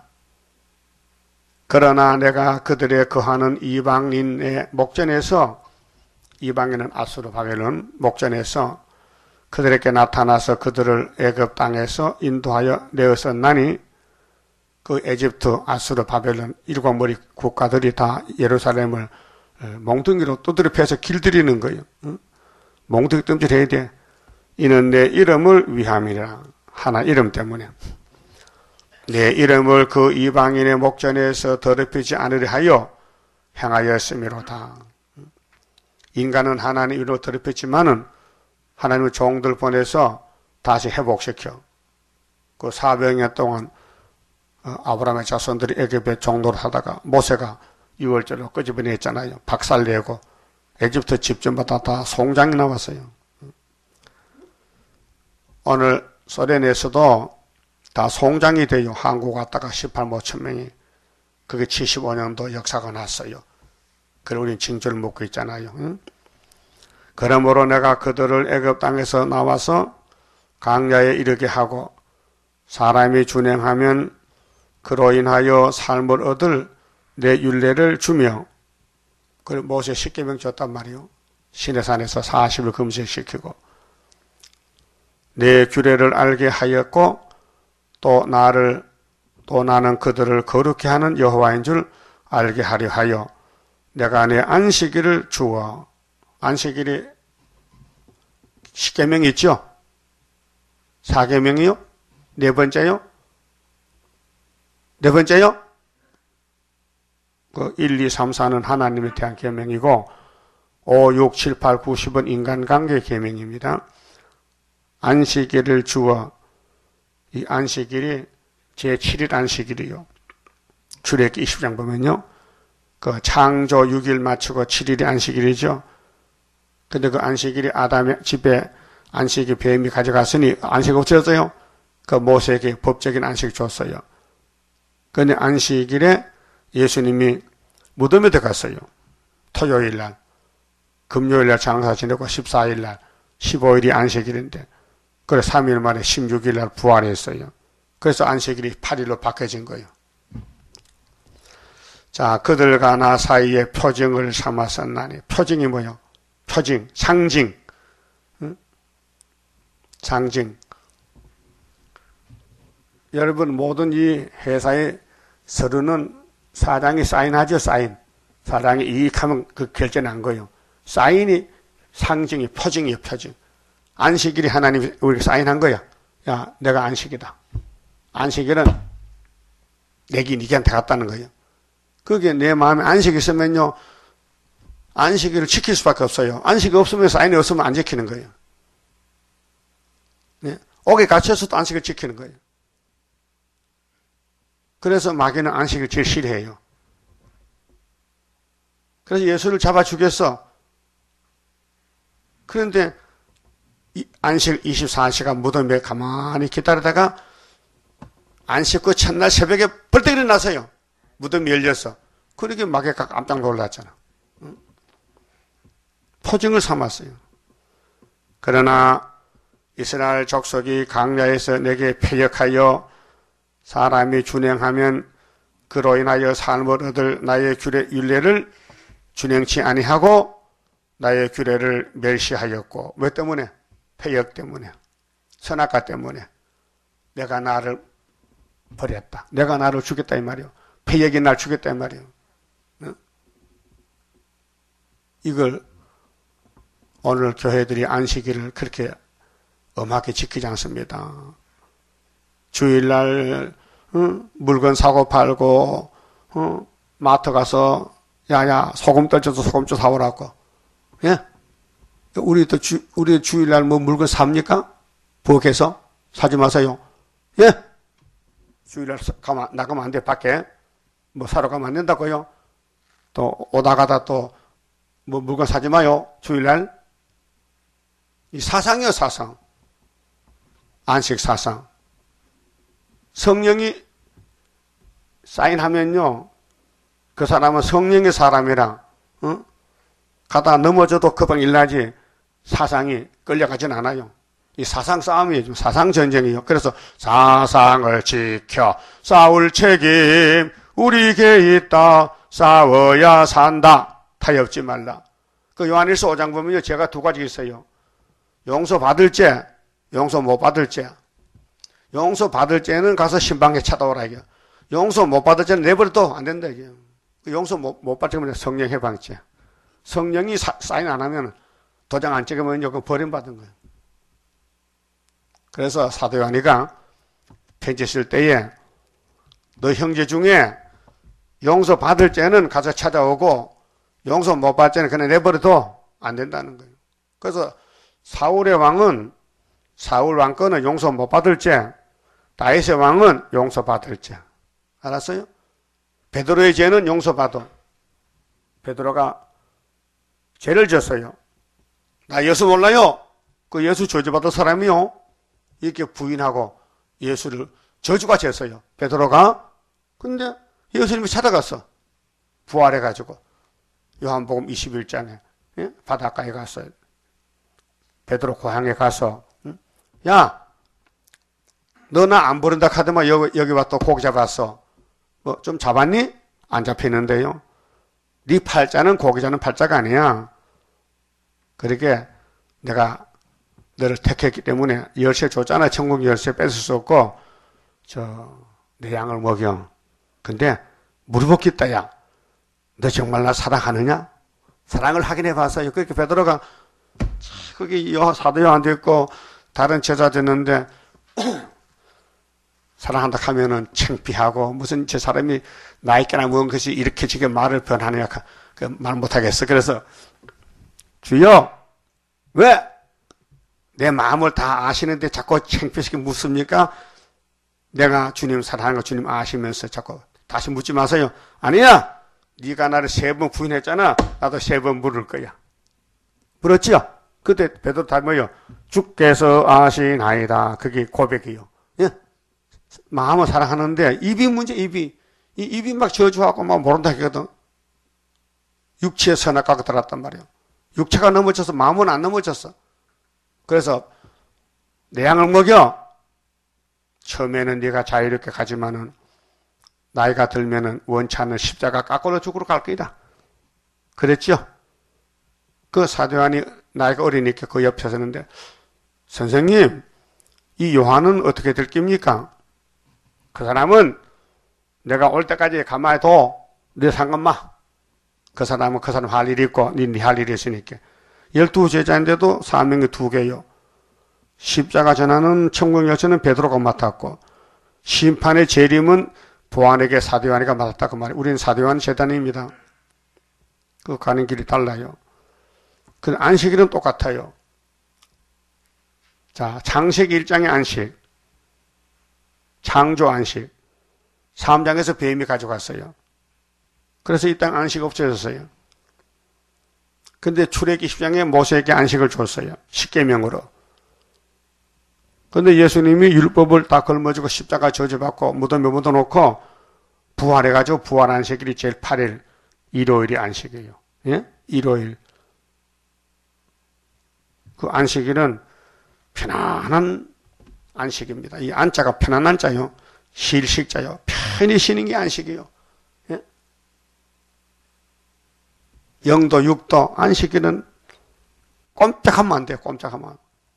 [SPEAKER 1] 그러나 내가 그들의 거하는 이방인의 목전에서, 이방인은 아수르 바벨론 목전에서 그들에게 나타나서 그들을 애굽 땅에서 인도하여 내었었나니, 그 에집트, 아수르, 바벨론 일곱 머리 국가들이 다 예루살렘을 몽둥이로 두드려 패서 길들이는 거예요. 응? 몽둥이 뜸질해야 돼. 이는 내 이름을 위함이라. 하나 이름 때문에. 내 이름을 그 이방인의 목전에서 더럽히지 않으려 하여 행하였음이로다. 인간은 하나님 이로 더럽혔지만은 하나님의 종들 보내서 다시 회복시켜. 그 사백 년 동안 아브라함의 자손들이 애굽에 종노를 하다가 모세가 유월절로 끄집어냈잖아요. 박살내고 에집트 집전마다 다 송장이 나왔어요. 오늘 소련에서도 다 송장이 돼요. 한국 왔다가 십팔만 오천 명이. 그게 칠십오 년도 역사가 났어요. 그래 우리는 징조를 묻고 있잖아요. 응? 그러므로 내가 그들을 애굽 땅에서 나와서 강야에 이르게 하고 사람이 준행하면 그로 인하여 삶을 얻을 내 율례를 주며, 그래 모세 십계명 줬단 말이요. 시내산에서 사십 일 금식시키고 내 규례를 알게 하였고 또 나를 또 나는 그들을 거룩히 하는 여호와인 줄 알게 하려 하여 내가 내 안식일을 주어. 안식일이 십계명이 있죠? 사계명이요? 네 번째요? 네 번째요? 그 일, 이, 삼, 사는 하나님에 대한 계명이고 오, 육, 칠, 팔, 구, 십은 인간관계 계명입니다. 안식일을 주어. 이 안식일이 제칠 일 안식일이요. 출애굽기 이십 장 보면요. 그 창조 육 일 마치고 칠 일이 안식일이죠. 근데 그 안식일이 아담의 집에 안식일 뱀이 가져갔으니 안식 없어졌어요. 그 모세에게 법적인 안식 줬어요. 근데 안식일에 예수님이 무덤에 들어갔어요. 토요일 날. 금요일 날 장사 지내고 십사 일 날, 십오 일이 안식일인데, 그래 삼 일 만에 십육 일 날 부활했어요. 그래서 안식일이 팔 일로 바뀌어진 거예요. 자, 그들과 나 사이에 표징을 삼았었나니. 표징이 뭐요? 표징, 상징. 응? 상징. 여러분 모든 이 회사의 서류는 사장이 사인하죠, 사인. 사장이 이익하면 그 결제 난 거예요. 사인이 상징이 표징이에요, 표징. 안식일이 하나님이 우리가 사인한 거야. 야, 내가 안식이다. 안식일은 내기 니한테 갔다는 거예요. 그게 내 마음에 안식이 있으면요, 안식일을 지킬 수밖에 없어요. 안식이 없으면 사인이 없으면 안 지키는 거예요. 네? 옥에 갇혀서도 안식을 지키는 거예요. 그래서 마귀는 안식을 제일 싫어해요. 그래서 예수를 잡아 죽였어. 그런데 안식 이십사 시간 무덤에 가만히 기다리다가 안식 그 첫날 새벽에 벌떡 일어나서요. 무덤이 열렸어. 그러게 마귀가 깜짝 놀랐잖아. 응? 포징을 삼았어요. 그러나 이스라엘 족속이 광야에서 내게 패역하여 사람이 준행하면 그로 인하여 삶을 얻을 나의 규례, 율례를 준행치 아니하고 나의 규례를 멸시하였고, 왜 때문에? 패역 때문에, 선악과 때문에. 내가 나를 버렸다. 내가 나를 죽였다 이 말이요. 패역이 날 죽였다 이 말이요. 응? 이걸 오늘 교회들이 안식일을 그렇게 엄하게 지키지 않습니다. 주일날 응? 물건 사고 팔고 응? 마트 가서 야야 소금 떨쳐서 소금주 사오라고. 예? 우리 또 주, 우리 주일날 뭐 물건 삽니까? 부엌에서? 사지 마세요. 예? 주일날 가면, 나가면 안 돼, 밖에. 뭐 사러 가면 안 된다고요? 또 오다 가다 또 뭐 물건 사지 마요, 주일날. 이 사상이요, 사상. 안식 사상. 성령이 사인하면요, 그 사람은 성령의 사람이라, 어? 가다 넘어져도 금방 일나지 사상이 끌려가진 않아요. 이 사상 싸움이에요. 사상 전쟁이에요. 그래서 사상을 지켜 싸울 책임 우리에게 있다. 싸워야 산다. 타협지 말라. 그 요한일서 오 장 보면요, 제가 두 가지 있어요. 용서 받을 죄, 용서 못 받을 죄. 용서 받을 죄는 가서 신방에 찾아오라 이게. 용서 못 받을 죄는 내버려도 안 된다 이게. 용서 못, 못 받을 죄는 성령 해방죄. 성령이 사, 사인 안 하면 도장 안 찍으면 그 버림받은 거예요. 그래서 사도 요한이가 편지 쓸 때에 너 형제 중에 용서 받을 죄는 가서 찾아오고 용서 못 받을 죄는 그냥 내버려도 안 된다는 거예요. 그래서 사울의 왕은 사울 왕 거는 용서 못 받을 죄, 다윗의 왕은 용서 받을 죄. 알았어요? 베드로의 죄는 용서받아. 베드로가 죄를 졌어요. 나 예수 몰라요. 그 예수 저주받은 사람이요. 이렇게 부인하고 예수를 저주가 졌어요. 베드로가. 근데 예수님이 찾아갔어. 부활해가지고. 요한복음 이십일 장에 예? 바닷가에 갔어요. 베드로 고향에 가서 응? 야, 너 나 안 부른다 카더만 여기, 여기 와서 고기 잡았어. 뭐 좀 잡았니? 안 잡히는데요. 네 팔자는 고기 잡는 팔자가 아니야. 그렇게 내가 너를 택했기 때문에 열쇠 줬잖아. 천국 열쇠 뺏을 수 없고 저 내 양을 먹여. 근데 물어보겠다. 야, 너 정말 나 사랑하느냐? 사랑을 확인해 봤어요. 그렇게 베드로가 거기 사도 요한도 있고 다른 제자 됐는데 사랑한다 하면은 창피하고 무슨 저 사람이 나이께나 먹은 것이 이렇게 지금 말을 변하느냐 그 말 못하겠어. 그래서 주여 왜 내 마음을 다 아시는데 자꾸 창피시게 묻습니까? 내가 주님 사랑하는 거 주님 아시면서 자꾸 다시 묻지 마세요. 아니야. 네가 나를 세 번 부인했잖아. 나도 세 번 물을 거야. 물었지요? 그때 베드로 답이 뭐예요? 주께서 아시나이다. 그게 고백이요. 예? 마음을 사랑하는데 입이 문제, 입이. 이 입이 막 저주하고 막 모른다 하거든. 육체의 선악과가 들어왔단 말이에요. 육체가 넘어져서 마음은 안 넘어졌어. 그래서 내 양을 먹여. 처음에는 네가 자유롭게 가지만은 나이가 들면은 원치 않는 십자가 깎아로 죽으러 갈 거이다. 그랬죠? 그 사도 요한이 나이가 어리니까 그 옆에 서는데 선생님, 이 요한은 어떻게 될 겁니까? 그 사람은 내가 올 때까지 가만히 둬. 네 상관마. 그 사람은 그 사람 할 일이 있고 네 할 일이 있으니까. 열두 제자인데도 사명이 두 개요. 십자가 전하는 천국 열쇠는 베드로가 맡았고 심판의 재림은 보안에게 사도 요한이가 맡았다 그 말이에요. 우리는 사도 요한 제단입니다. 그 가는 길이 달라요. 그 안식일은 똑같아요. 자, 창세기 일 장의 안식, 창조 안식, 삼 장에서 뱀이 가져갔어요. 그래서 이 땅 안식 없어졌어요. 근데 출애기 십 장에 모세에게 안식을 줬어요. 십계명으로. 근데 예수님이 율법을 다 걸머지고 십자가 저주받고 무덤에 묻어놓고 부활해가지고 부활 안식일이 제일 팔 일 일요일이 안식이에요. 예? 일요일. 그 안식일은 편안한 안식입니다. 이 안자가 편안한 자요. 쉴 식자요. 편히 쉬는 게 안식이에요. 예? 영도 육도 안식일은 꼼짝하면 안 돼요. 꼼짝하면.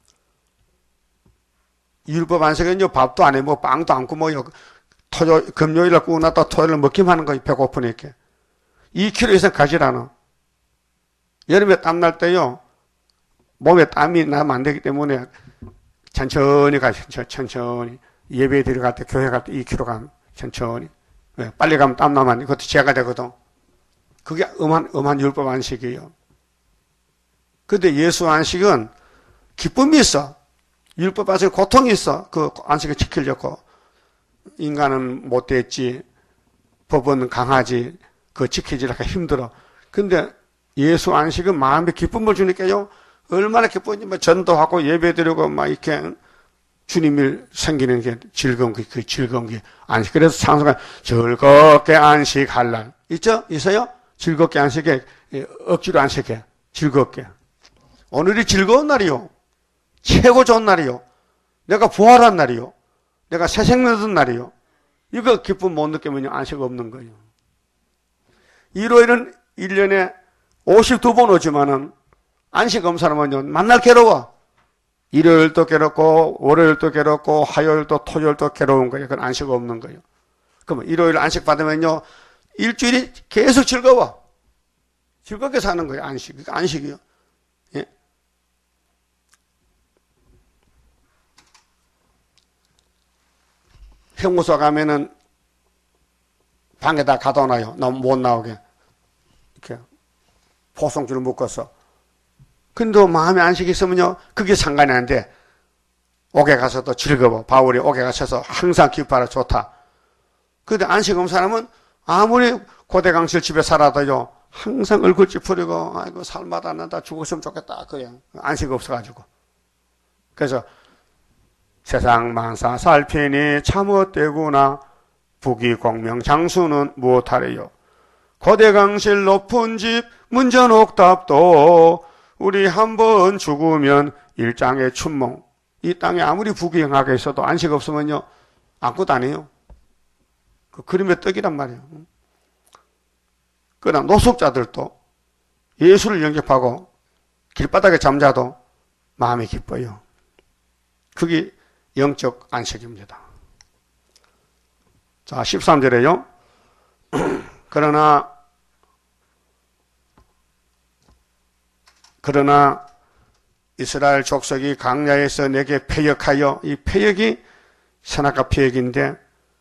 [SPEAKER 1] 율법 안식은요, 밥도 안 해, 뭐, 빵도 안 구워요. 토요, 금요일날 구워 놨다 토요일날 먹기만 하는 거예요. 배고프니까. 이 킬로그램 이상 가지 않아. 여름에 땀날 때요, 몸에 땀이 나면 안 되기 때문에 천천히 가죠. 천천히. 예배에 들어갈 때, 교회 갈 때 이 킬로그램 천천히. 왜? 빨리 가면 땀 나면 안 돼. 그것도 제가 되거든. 그게 엄한, 엄한 율법 안식이에요. 근데 예수 안식은 기쁨이 있어. 율법 안식은 고통이 있어. 그 안식을 지키려고. 인간은 못됐지. 법은 강하지. 그거 지키지라가 힘들어. 근데 예수 안식은 마음에 기쁨을 주니까요. 얼마나 기쁜지, 뭐 전도하고 예배드리고 막 이렇게 주님이 생기는 게 즐거운 게, 그 즐거운 게 안식. 그래서 창세가 즐겁게 안식할 날. 있죠? 있어요? 즐겁게 안식해. 억지로 안식해. 즐겁게. 오늘이 즐거운 날이요. 최고 좋은 날이요. 내가 부활한 날이요. 내가 새 생명 얻은 날이요. 이거 기쁨 못 느끼면 안식 없는 거예요. 일요일은 일 년에 오십이 번 오지만은 안식 없는 사람은 만날 괴로워. 일요일도 괴롭고 월요일도 괴롭고 화요일도 토요일도 괴로운 거예요. 그건 안식 없는 거예요. 그러면 일요일 안식 받으면요. 일주일이 계속 즐거워. 즐겁게 사는 거예요. 안식. 안식이요. 예? 형무소 가면은 방에다 가둬놔요. 너무 못 나오게. 이렇게 포송줄을 묶어서. 근데 마음에 안식이 있으면요. 그게 상관이 안 돼. 옥에 가서도 즐거워. 바울이 옥에 가셔서 항상 기뻐하라 좋다. 근데 안식 없는 사람은 아무리 고대강실 집에 살아도요. 항상 얼굴 찌푸리고 아이고 살맛 안 난다. 죽었으면 좋겠다. 그냥 안식 없어가지고. 그래서 세상 만사 살피니 참헛되구나. 부귀공명 장수는 무엇하래요. 고대강실 높은 집 문전옥답도 우리 한번 죽으면 일장의 춘몽. 이 땅에 아무리 부귀영하게 있어도 안식 없으면요. 아무것도 아니에요. 그 그림의 떡이란 말이에요. 그러나 노숙자들도 예수를 영접하고 길바닥에 잠자도 마음이 기뻐요. 그게 영적 안식입니다. 자, 십삼 절에요. 그러나 그러나 이스라엘 족속이 광야에서 내게 패역하여, 이 패역이 선악과 패역인데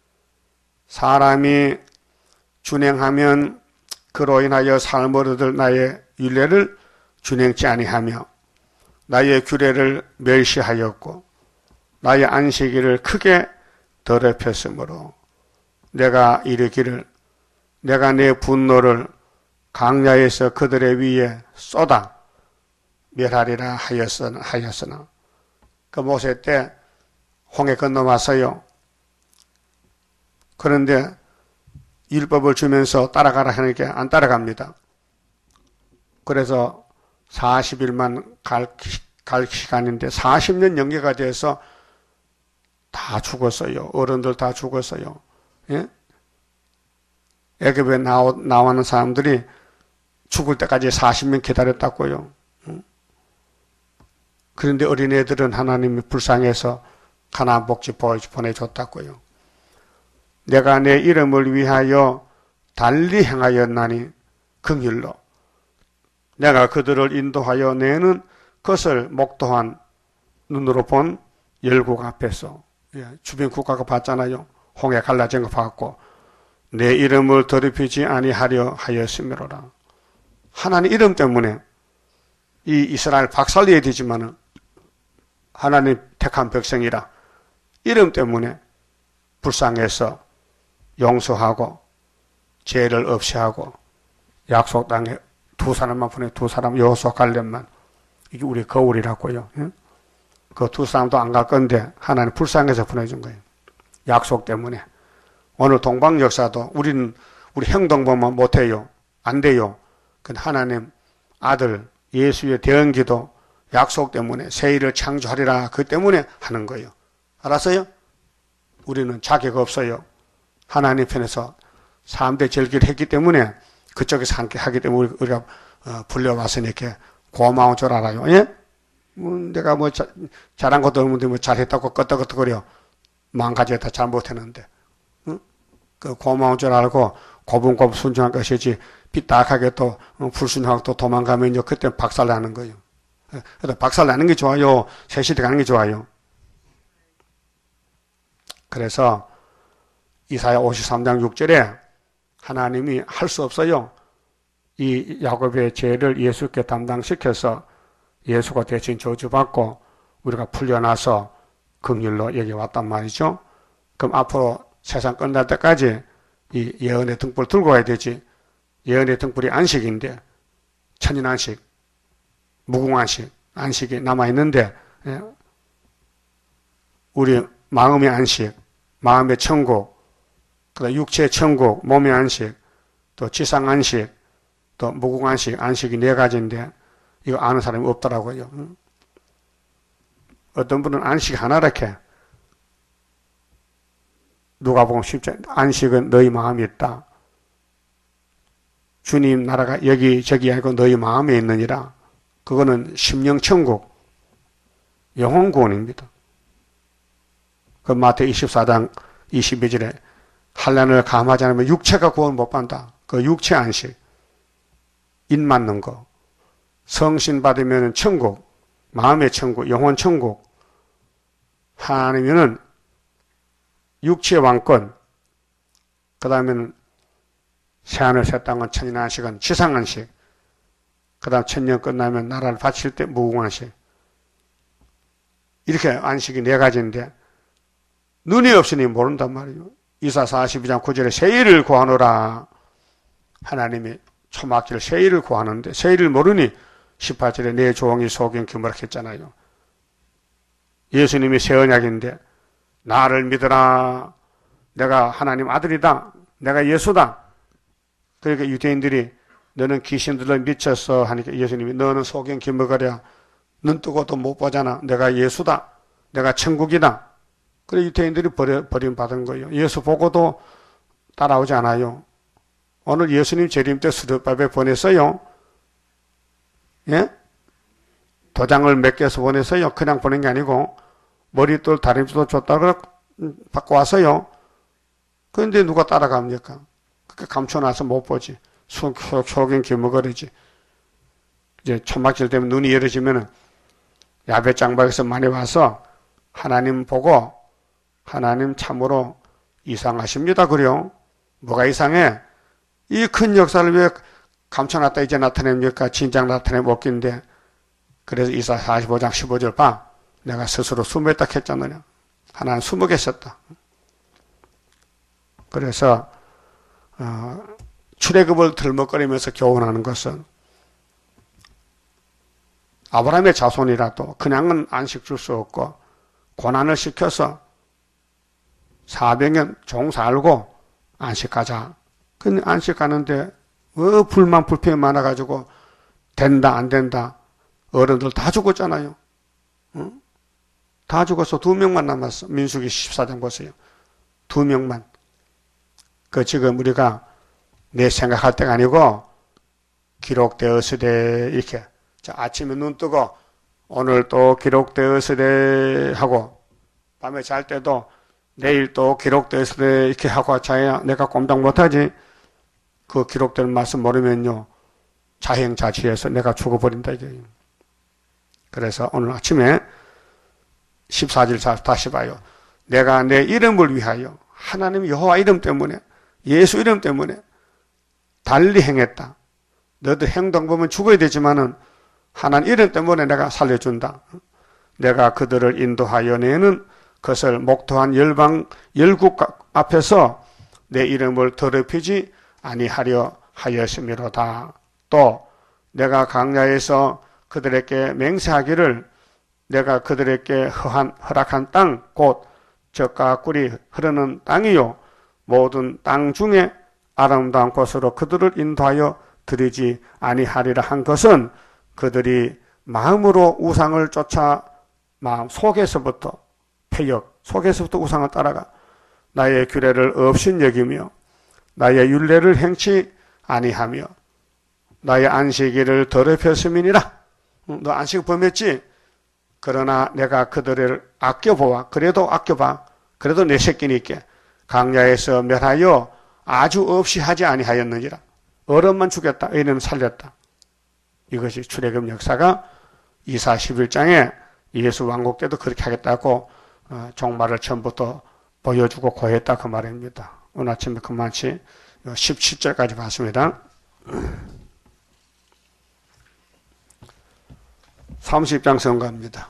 [SPEAKER 1] 사람이 준행하면 그로 인하여 삶을 얻을 나의 율례를 준행치 아니하며 나의 규례를 멸시하였고 나의 안식일을 크게 더럽혔으므로 내가 이르기를 내가 내 분노를 광야에서 그들의 위에 쏟아 멸하리라 하였으나, 하였으나. 그 모세 때 홍해 건너왔어요. 그런데 율법을 주면서 따라가라 하니까 안 따라갑니다. 그래서 사십 일만 갈, 갈 시간인데 사십 년 연계가 돼서 다 죽었어요. 어른들 다 죽었어요. 예? 애굽에 나오, 나오는 사람들이 죽을 때까지 사십 년 기다렸다고요. 그런데 어린애들은 하나님이 불쌍해서 가나안 복지 보내줬다고요. 내가 내 이름을 위하여 달리 행하였나니 긍휼로 내가 그들을 인도하여 내는 것을 목도한 눈으로 본 열국 앞에서, 예, 주변 국가가 봤잖아요. 홍해 갈라진 거 봤고 내 이름을 더럽히지 아니하려 하였음이로라. 하나님 이름 때문에 이 이스라엘 박살내야 되지만은 하나님 택한 백성이라 이름 때문에 불쌍해서 용서하고 죄를 없이 하고 약속 땅에 두 사람만 보내, 두 사람 여호수아 갈렙만. 이게 우리 거울이라고요. 예? 그 두 사람도 안 갈 건데 하나님 불쌍해서 보내준 거예요. 약속 때문에. 오늘 동방 역사도 우리는 우리 행동 보면 못해요. 안 돼요. 근데 하나님 아들 예수의 대언기도 약속 때문에 새 일을 창조하리라 그 때문에 하는 거예요. 알았어요? 우리는 자격 없어요. 하나님 편에서 삼 대 절기를 했기 때문에 그쪽에서 함께 하기 때문에 우리가 어, 불려와서 이렇게 고마운 줄 알아요. 예? 뭐 내가 뭐 자, 잘한 것도 없는데 뭐 잘했다고 끄떡끄떡거려. 망가졌다 잘못했는데. 응? 그 고마운 줄 알고 고분고분 순종한 것이지 삐딱하게 또 어, 불순종하고 또 도망가면요. 그때 박살나는 거예요. 그래서 박살나는 게 좋아요? 새시대 가는 게 좋아요? 그래서 이사야 오십삼 장 육 절에 하나님이 할 수 없어요. 이 야곱의 죄를 예수께 담당시켜서 예수가 대신 저주받고 우리가 풀려나서 긍휼로 여기 왔단 말이죠. 그럼 앞으로 세상 끝날 때까지 이 예언의 등불 들고 가야 되지. 예언의 등불이 안식인데, 천인안식, 무궁안식, 안식이 남아있는데, 우리 마음의 안식, 마음의 천국, 그다음 육체의 천국, 몸의 안식, 또 지상 안식, 또 무궁안식, 안식이 네 가지인데 이거 아는 사람이 없더라고요. 어떤 분은 안식 하나라 해. 누가복음 십 장 안식은 너희 마음에 있다. 주님 나라가 여기저기 아니고 너희 마음에 있느니라. 그거는 심령천국, 영혼구원입니다. 그 마태 이십사 장 이십이 절에 환난을 감하지 않으면 육체가 구원 못 받는다. 그 육체 안식, 인 맞는 거, 성신 받으면 천국, 마음의 천국, 영혼 천국, 하나님은 육체의 왕권, 그 다음에는 새하늘 새 땅은 천인안식은 지상안식, 그 다음 천년 끝나면 나라를 바칠 때 무궁안식. 이렇게 안식이 네 가지인데 눈이 없으니 모른단 말이에요. 이사 사십이 장 구 절에 세일을 구하노라. 하나님이 초막절 세일을 구하는데 세일을 모르니 십팔 절에 내 종이 소경 규모락했잖아요. 예수님이 새 언약인데 나를 믿으라. 내가 하나님 아들이다. 내가 예수다. 그러니까 유대인들이 너는 귀신들을 미쳤어 하니까 예수님이 너는 소경 규모가랴. 눈 뜨고도 못 보잖아. 내가 예수다. 내가 천국이다. 그래 유대인들이 버려, 버림받은 거예요. 예수 보고도 따라오지 않아요. 오늘 예수님 재림 때 수르바벨 보냈어요. 예? 도장을 몇 개서 보냈어요. 그냥 보낸 게 아니고 머리돌 다림수도 줬다고 받고 왔어요. 그런데 누가 따라갑니까? 그렇게 감춰놔서 못 보지. 소경 규모거리지. 이제 초막절 때문에 눈이 열어지면은 야베 장막에서 많이 와서 하나님 보고 하나님 참으로 이상하십니다. 그래요. 뭐가 이상해? 이 큰 역사를 왜 감춰놨다 이제 나타냅니까? 진작 나타내면 웃긴데. 그래서 이사 사십오 장 십오 절 봐. 내가 스스로 숨었다 했잖아요. 하나는 숨어 계셨다. 그래서 어, 출애굽을 들먹거리면서 교훈하는 것은 아브라함의 자손이라도 그냥은 안식 줄 수 없고 고난을 시켜서 사백 년 종 살고 안식하자. 근데 안식하는데 왜 불만 불평이 많아가지고 된다 안 된다. 어른들 다 죽었잖아요. 응? 다 죽어서 두 명만 남았어. 민수기 십사 장 보세요. 두 명만. 그 지금 우리가 내 생각할 때가 아니고 기록되었으되 이렇게 자, 아침에 눈 뜨고 오늘 또 기록되었으되 하고 밤에 잘 때도 내일 또 기록되었으되 이렇게 하고 자야 내가 꼼짝 못하지. 그 기록된 말씀 모르면요 자행자취해서 내가 죽어버린다 이게. 그래서 오늘 아침에 십사 절 다시 봐요. 내가 내 이름을 위하여 하나님 여호와 이름 때문에 예수 이름 때문에 달리 행했다. 너도 행동 보면 죽어야 되지만은 하나님 이름 때문에 내가 살려준다. 내가 그들을 인도하여 내는 그것을 목토한 열방 열국 앞에서 내 이름을 더럽히지 아니하려 하였음이로다. 또 내가 광야에서 그들에게 맹세하기를 내가 그들에게 허한, 허락한 땅 곧 젖과 꿀이 흐르는 땅이요 모든 땅 중에 아름다운 곳으로 그들을 인도하여 드리지 아니하리라 한 것은 그들이 마음으로 우상을 쫓아 마음 속에서부터 폐역 속에서부터 우상을 따라가 나의 규례를 없인 여기며 나의 율례를 행치 아니하며 나의 안식일을 더럽혔음이니라. 너 안식 범했지? 그러나 내가 그들을 아껴보아. 그래도 아껴봐. 그래도 내 새끼니까 광야에서 멸하여 아주 없이 하지 아니하였느니라. 어른만 죽였다. 애는 살렸다. 이것이 출애굽 역사가 이사 십일 장에 예수 왕국 때도 그렇게 하겠다고 종말을 처음부터 보여주고 고했다 그 말입니다. 오늘 아침에 그만치 십칠 절까지 봤습니다. 삼십 장 성가입니다.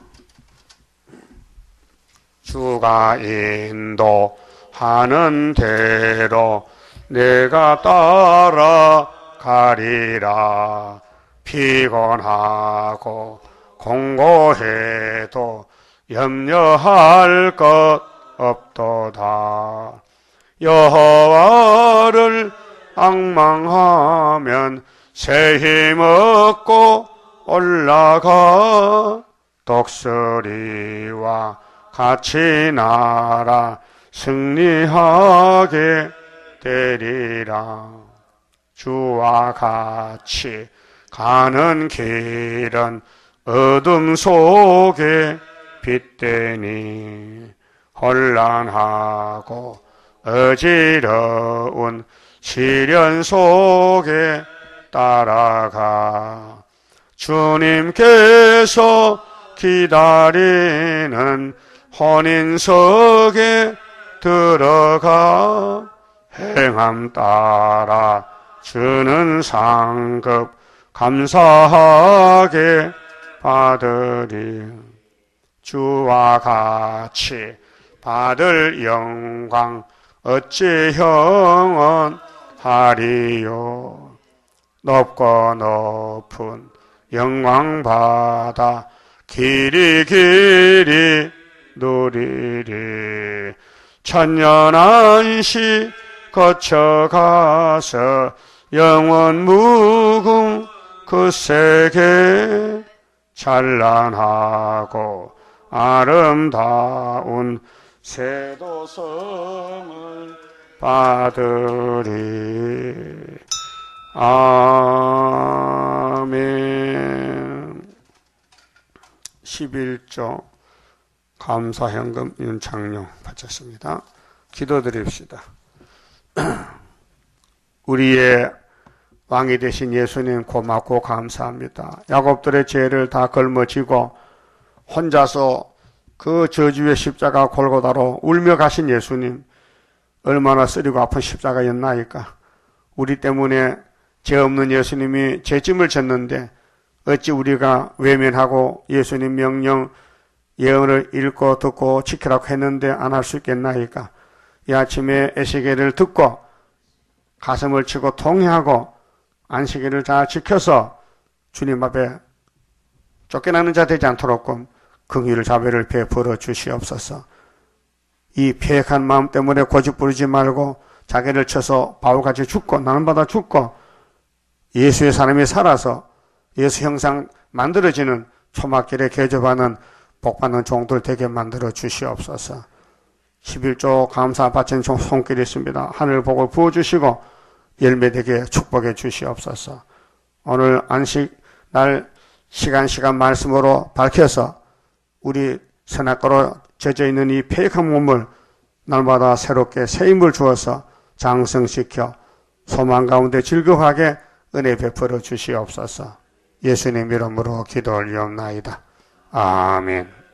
[SPEAKER 1] 주가 인도하는 대로 내가 따라가리라. 피곤하고 공고해도 염려할 것 없도다. 여호와를 앙망하면 새 힘 얻고 올라가. 독수리와 같이 날아 승리하게 되리라. 주와 같이 가는 길은 어둠 속에 빛되니 혼란하고 어지러운 시련 속에 따라가. 주님께서 기다리는 혼인석에 들어가. 행함 따라 주는 상급 감사하게 받으리. 주와 같이 받을 영광 어찌 형언하리요. 높고 높은 영광 받아 길이 길이 누리리. 천년 안시 거쳐가서 영원 무궁 그 세계 찬란하고 아름다운 세도성을 받으리. 아멘. 십일 조 감사현금 윤창룡 바쳤습니다. 기도드립시다. 우리의 왕이 되신 예수님 고맙고 감사합니다. 야곱들의 죄를 다 걸머지고 혼자서 그 저주의 십자가 골고다로 울며 가신 예수님, 얼마나 쓰리고 아픈 십자가였나이까. 우리 때문에 죄 없는 예수님이 죄짐을 졌는데 어찌 우리가 외면하고 예수님 명령 예언을 읽고 듣고 지키라고 했는데 안 할 수 있겠나이까. 이 아침에 에스겔을 듣고 가슴을 치고 통회하고 안식일을 잘 지켜서 주님 앞에 쫓겨나는 자 되지 않도록 긍휼을 자비를 베풀어 주시옵소서. 이 폐역한 마음 때문에 고집 부리지 말고 자기를 쳐서 바울같이 죽고 나는 받아 죽고 예수의 사람이 살아서 예수 형상 만들어지는 초막길에 개접하는 복받는 종들 되게 만들어 주시옵소서. 십일 조 감사 바친 손길이 있습니다. 하늘 복을 부어주시고 열매되게 축복해 주시옵소서. 오늘 안식 날 시간 시간 말씀으로 밝혀서 우리 선악과로 젖어있는 이 폐역한 몸을 날마다 새롭게 새 힘을 주어서 장성시켜 소망 가운데 즐거워하게 은혜 베풀어 주시옵소서. 예수님 이름으로 기도 올리옵나이다. 아멘.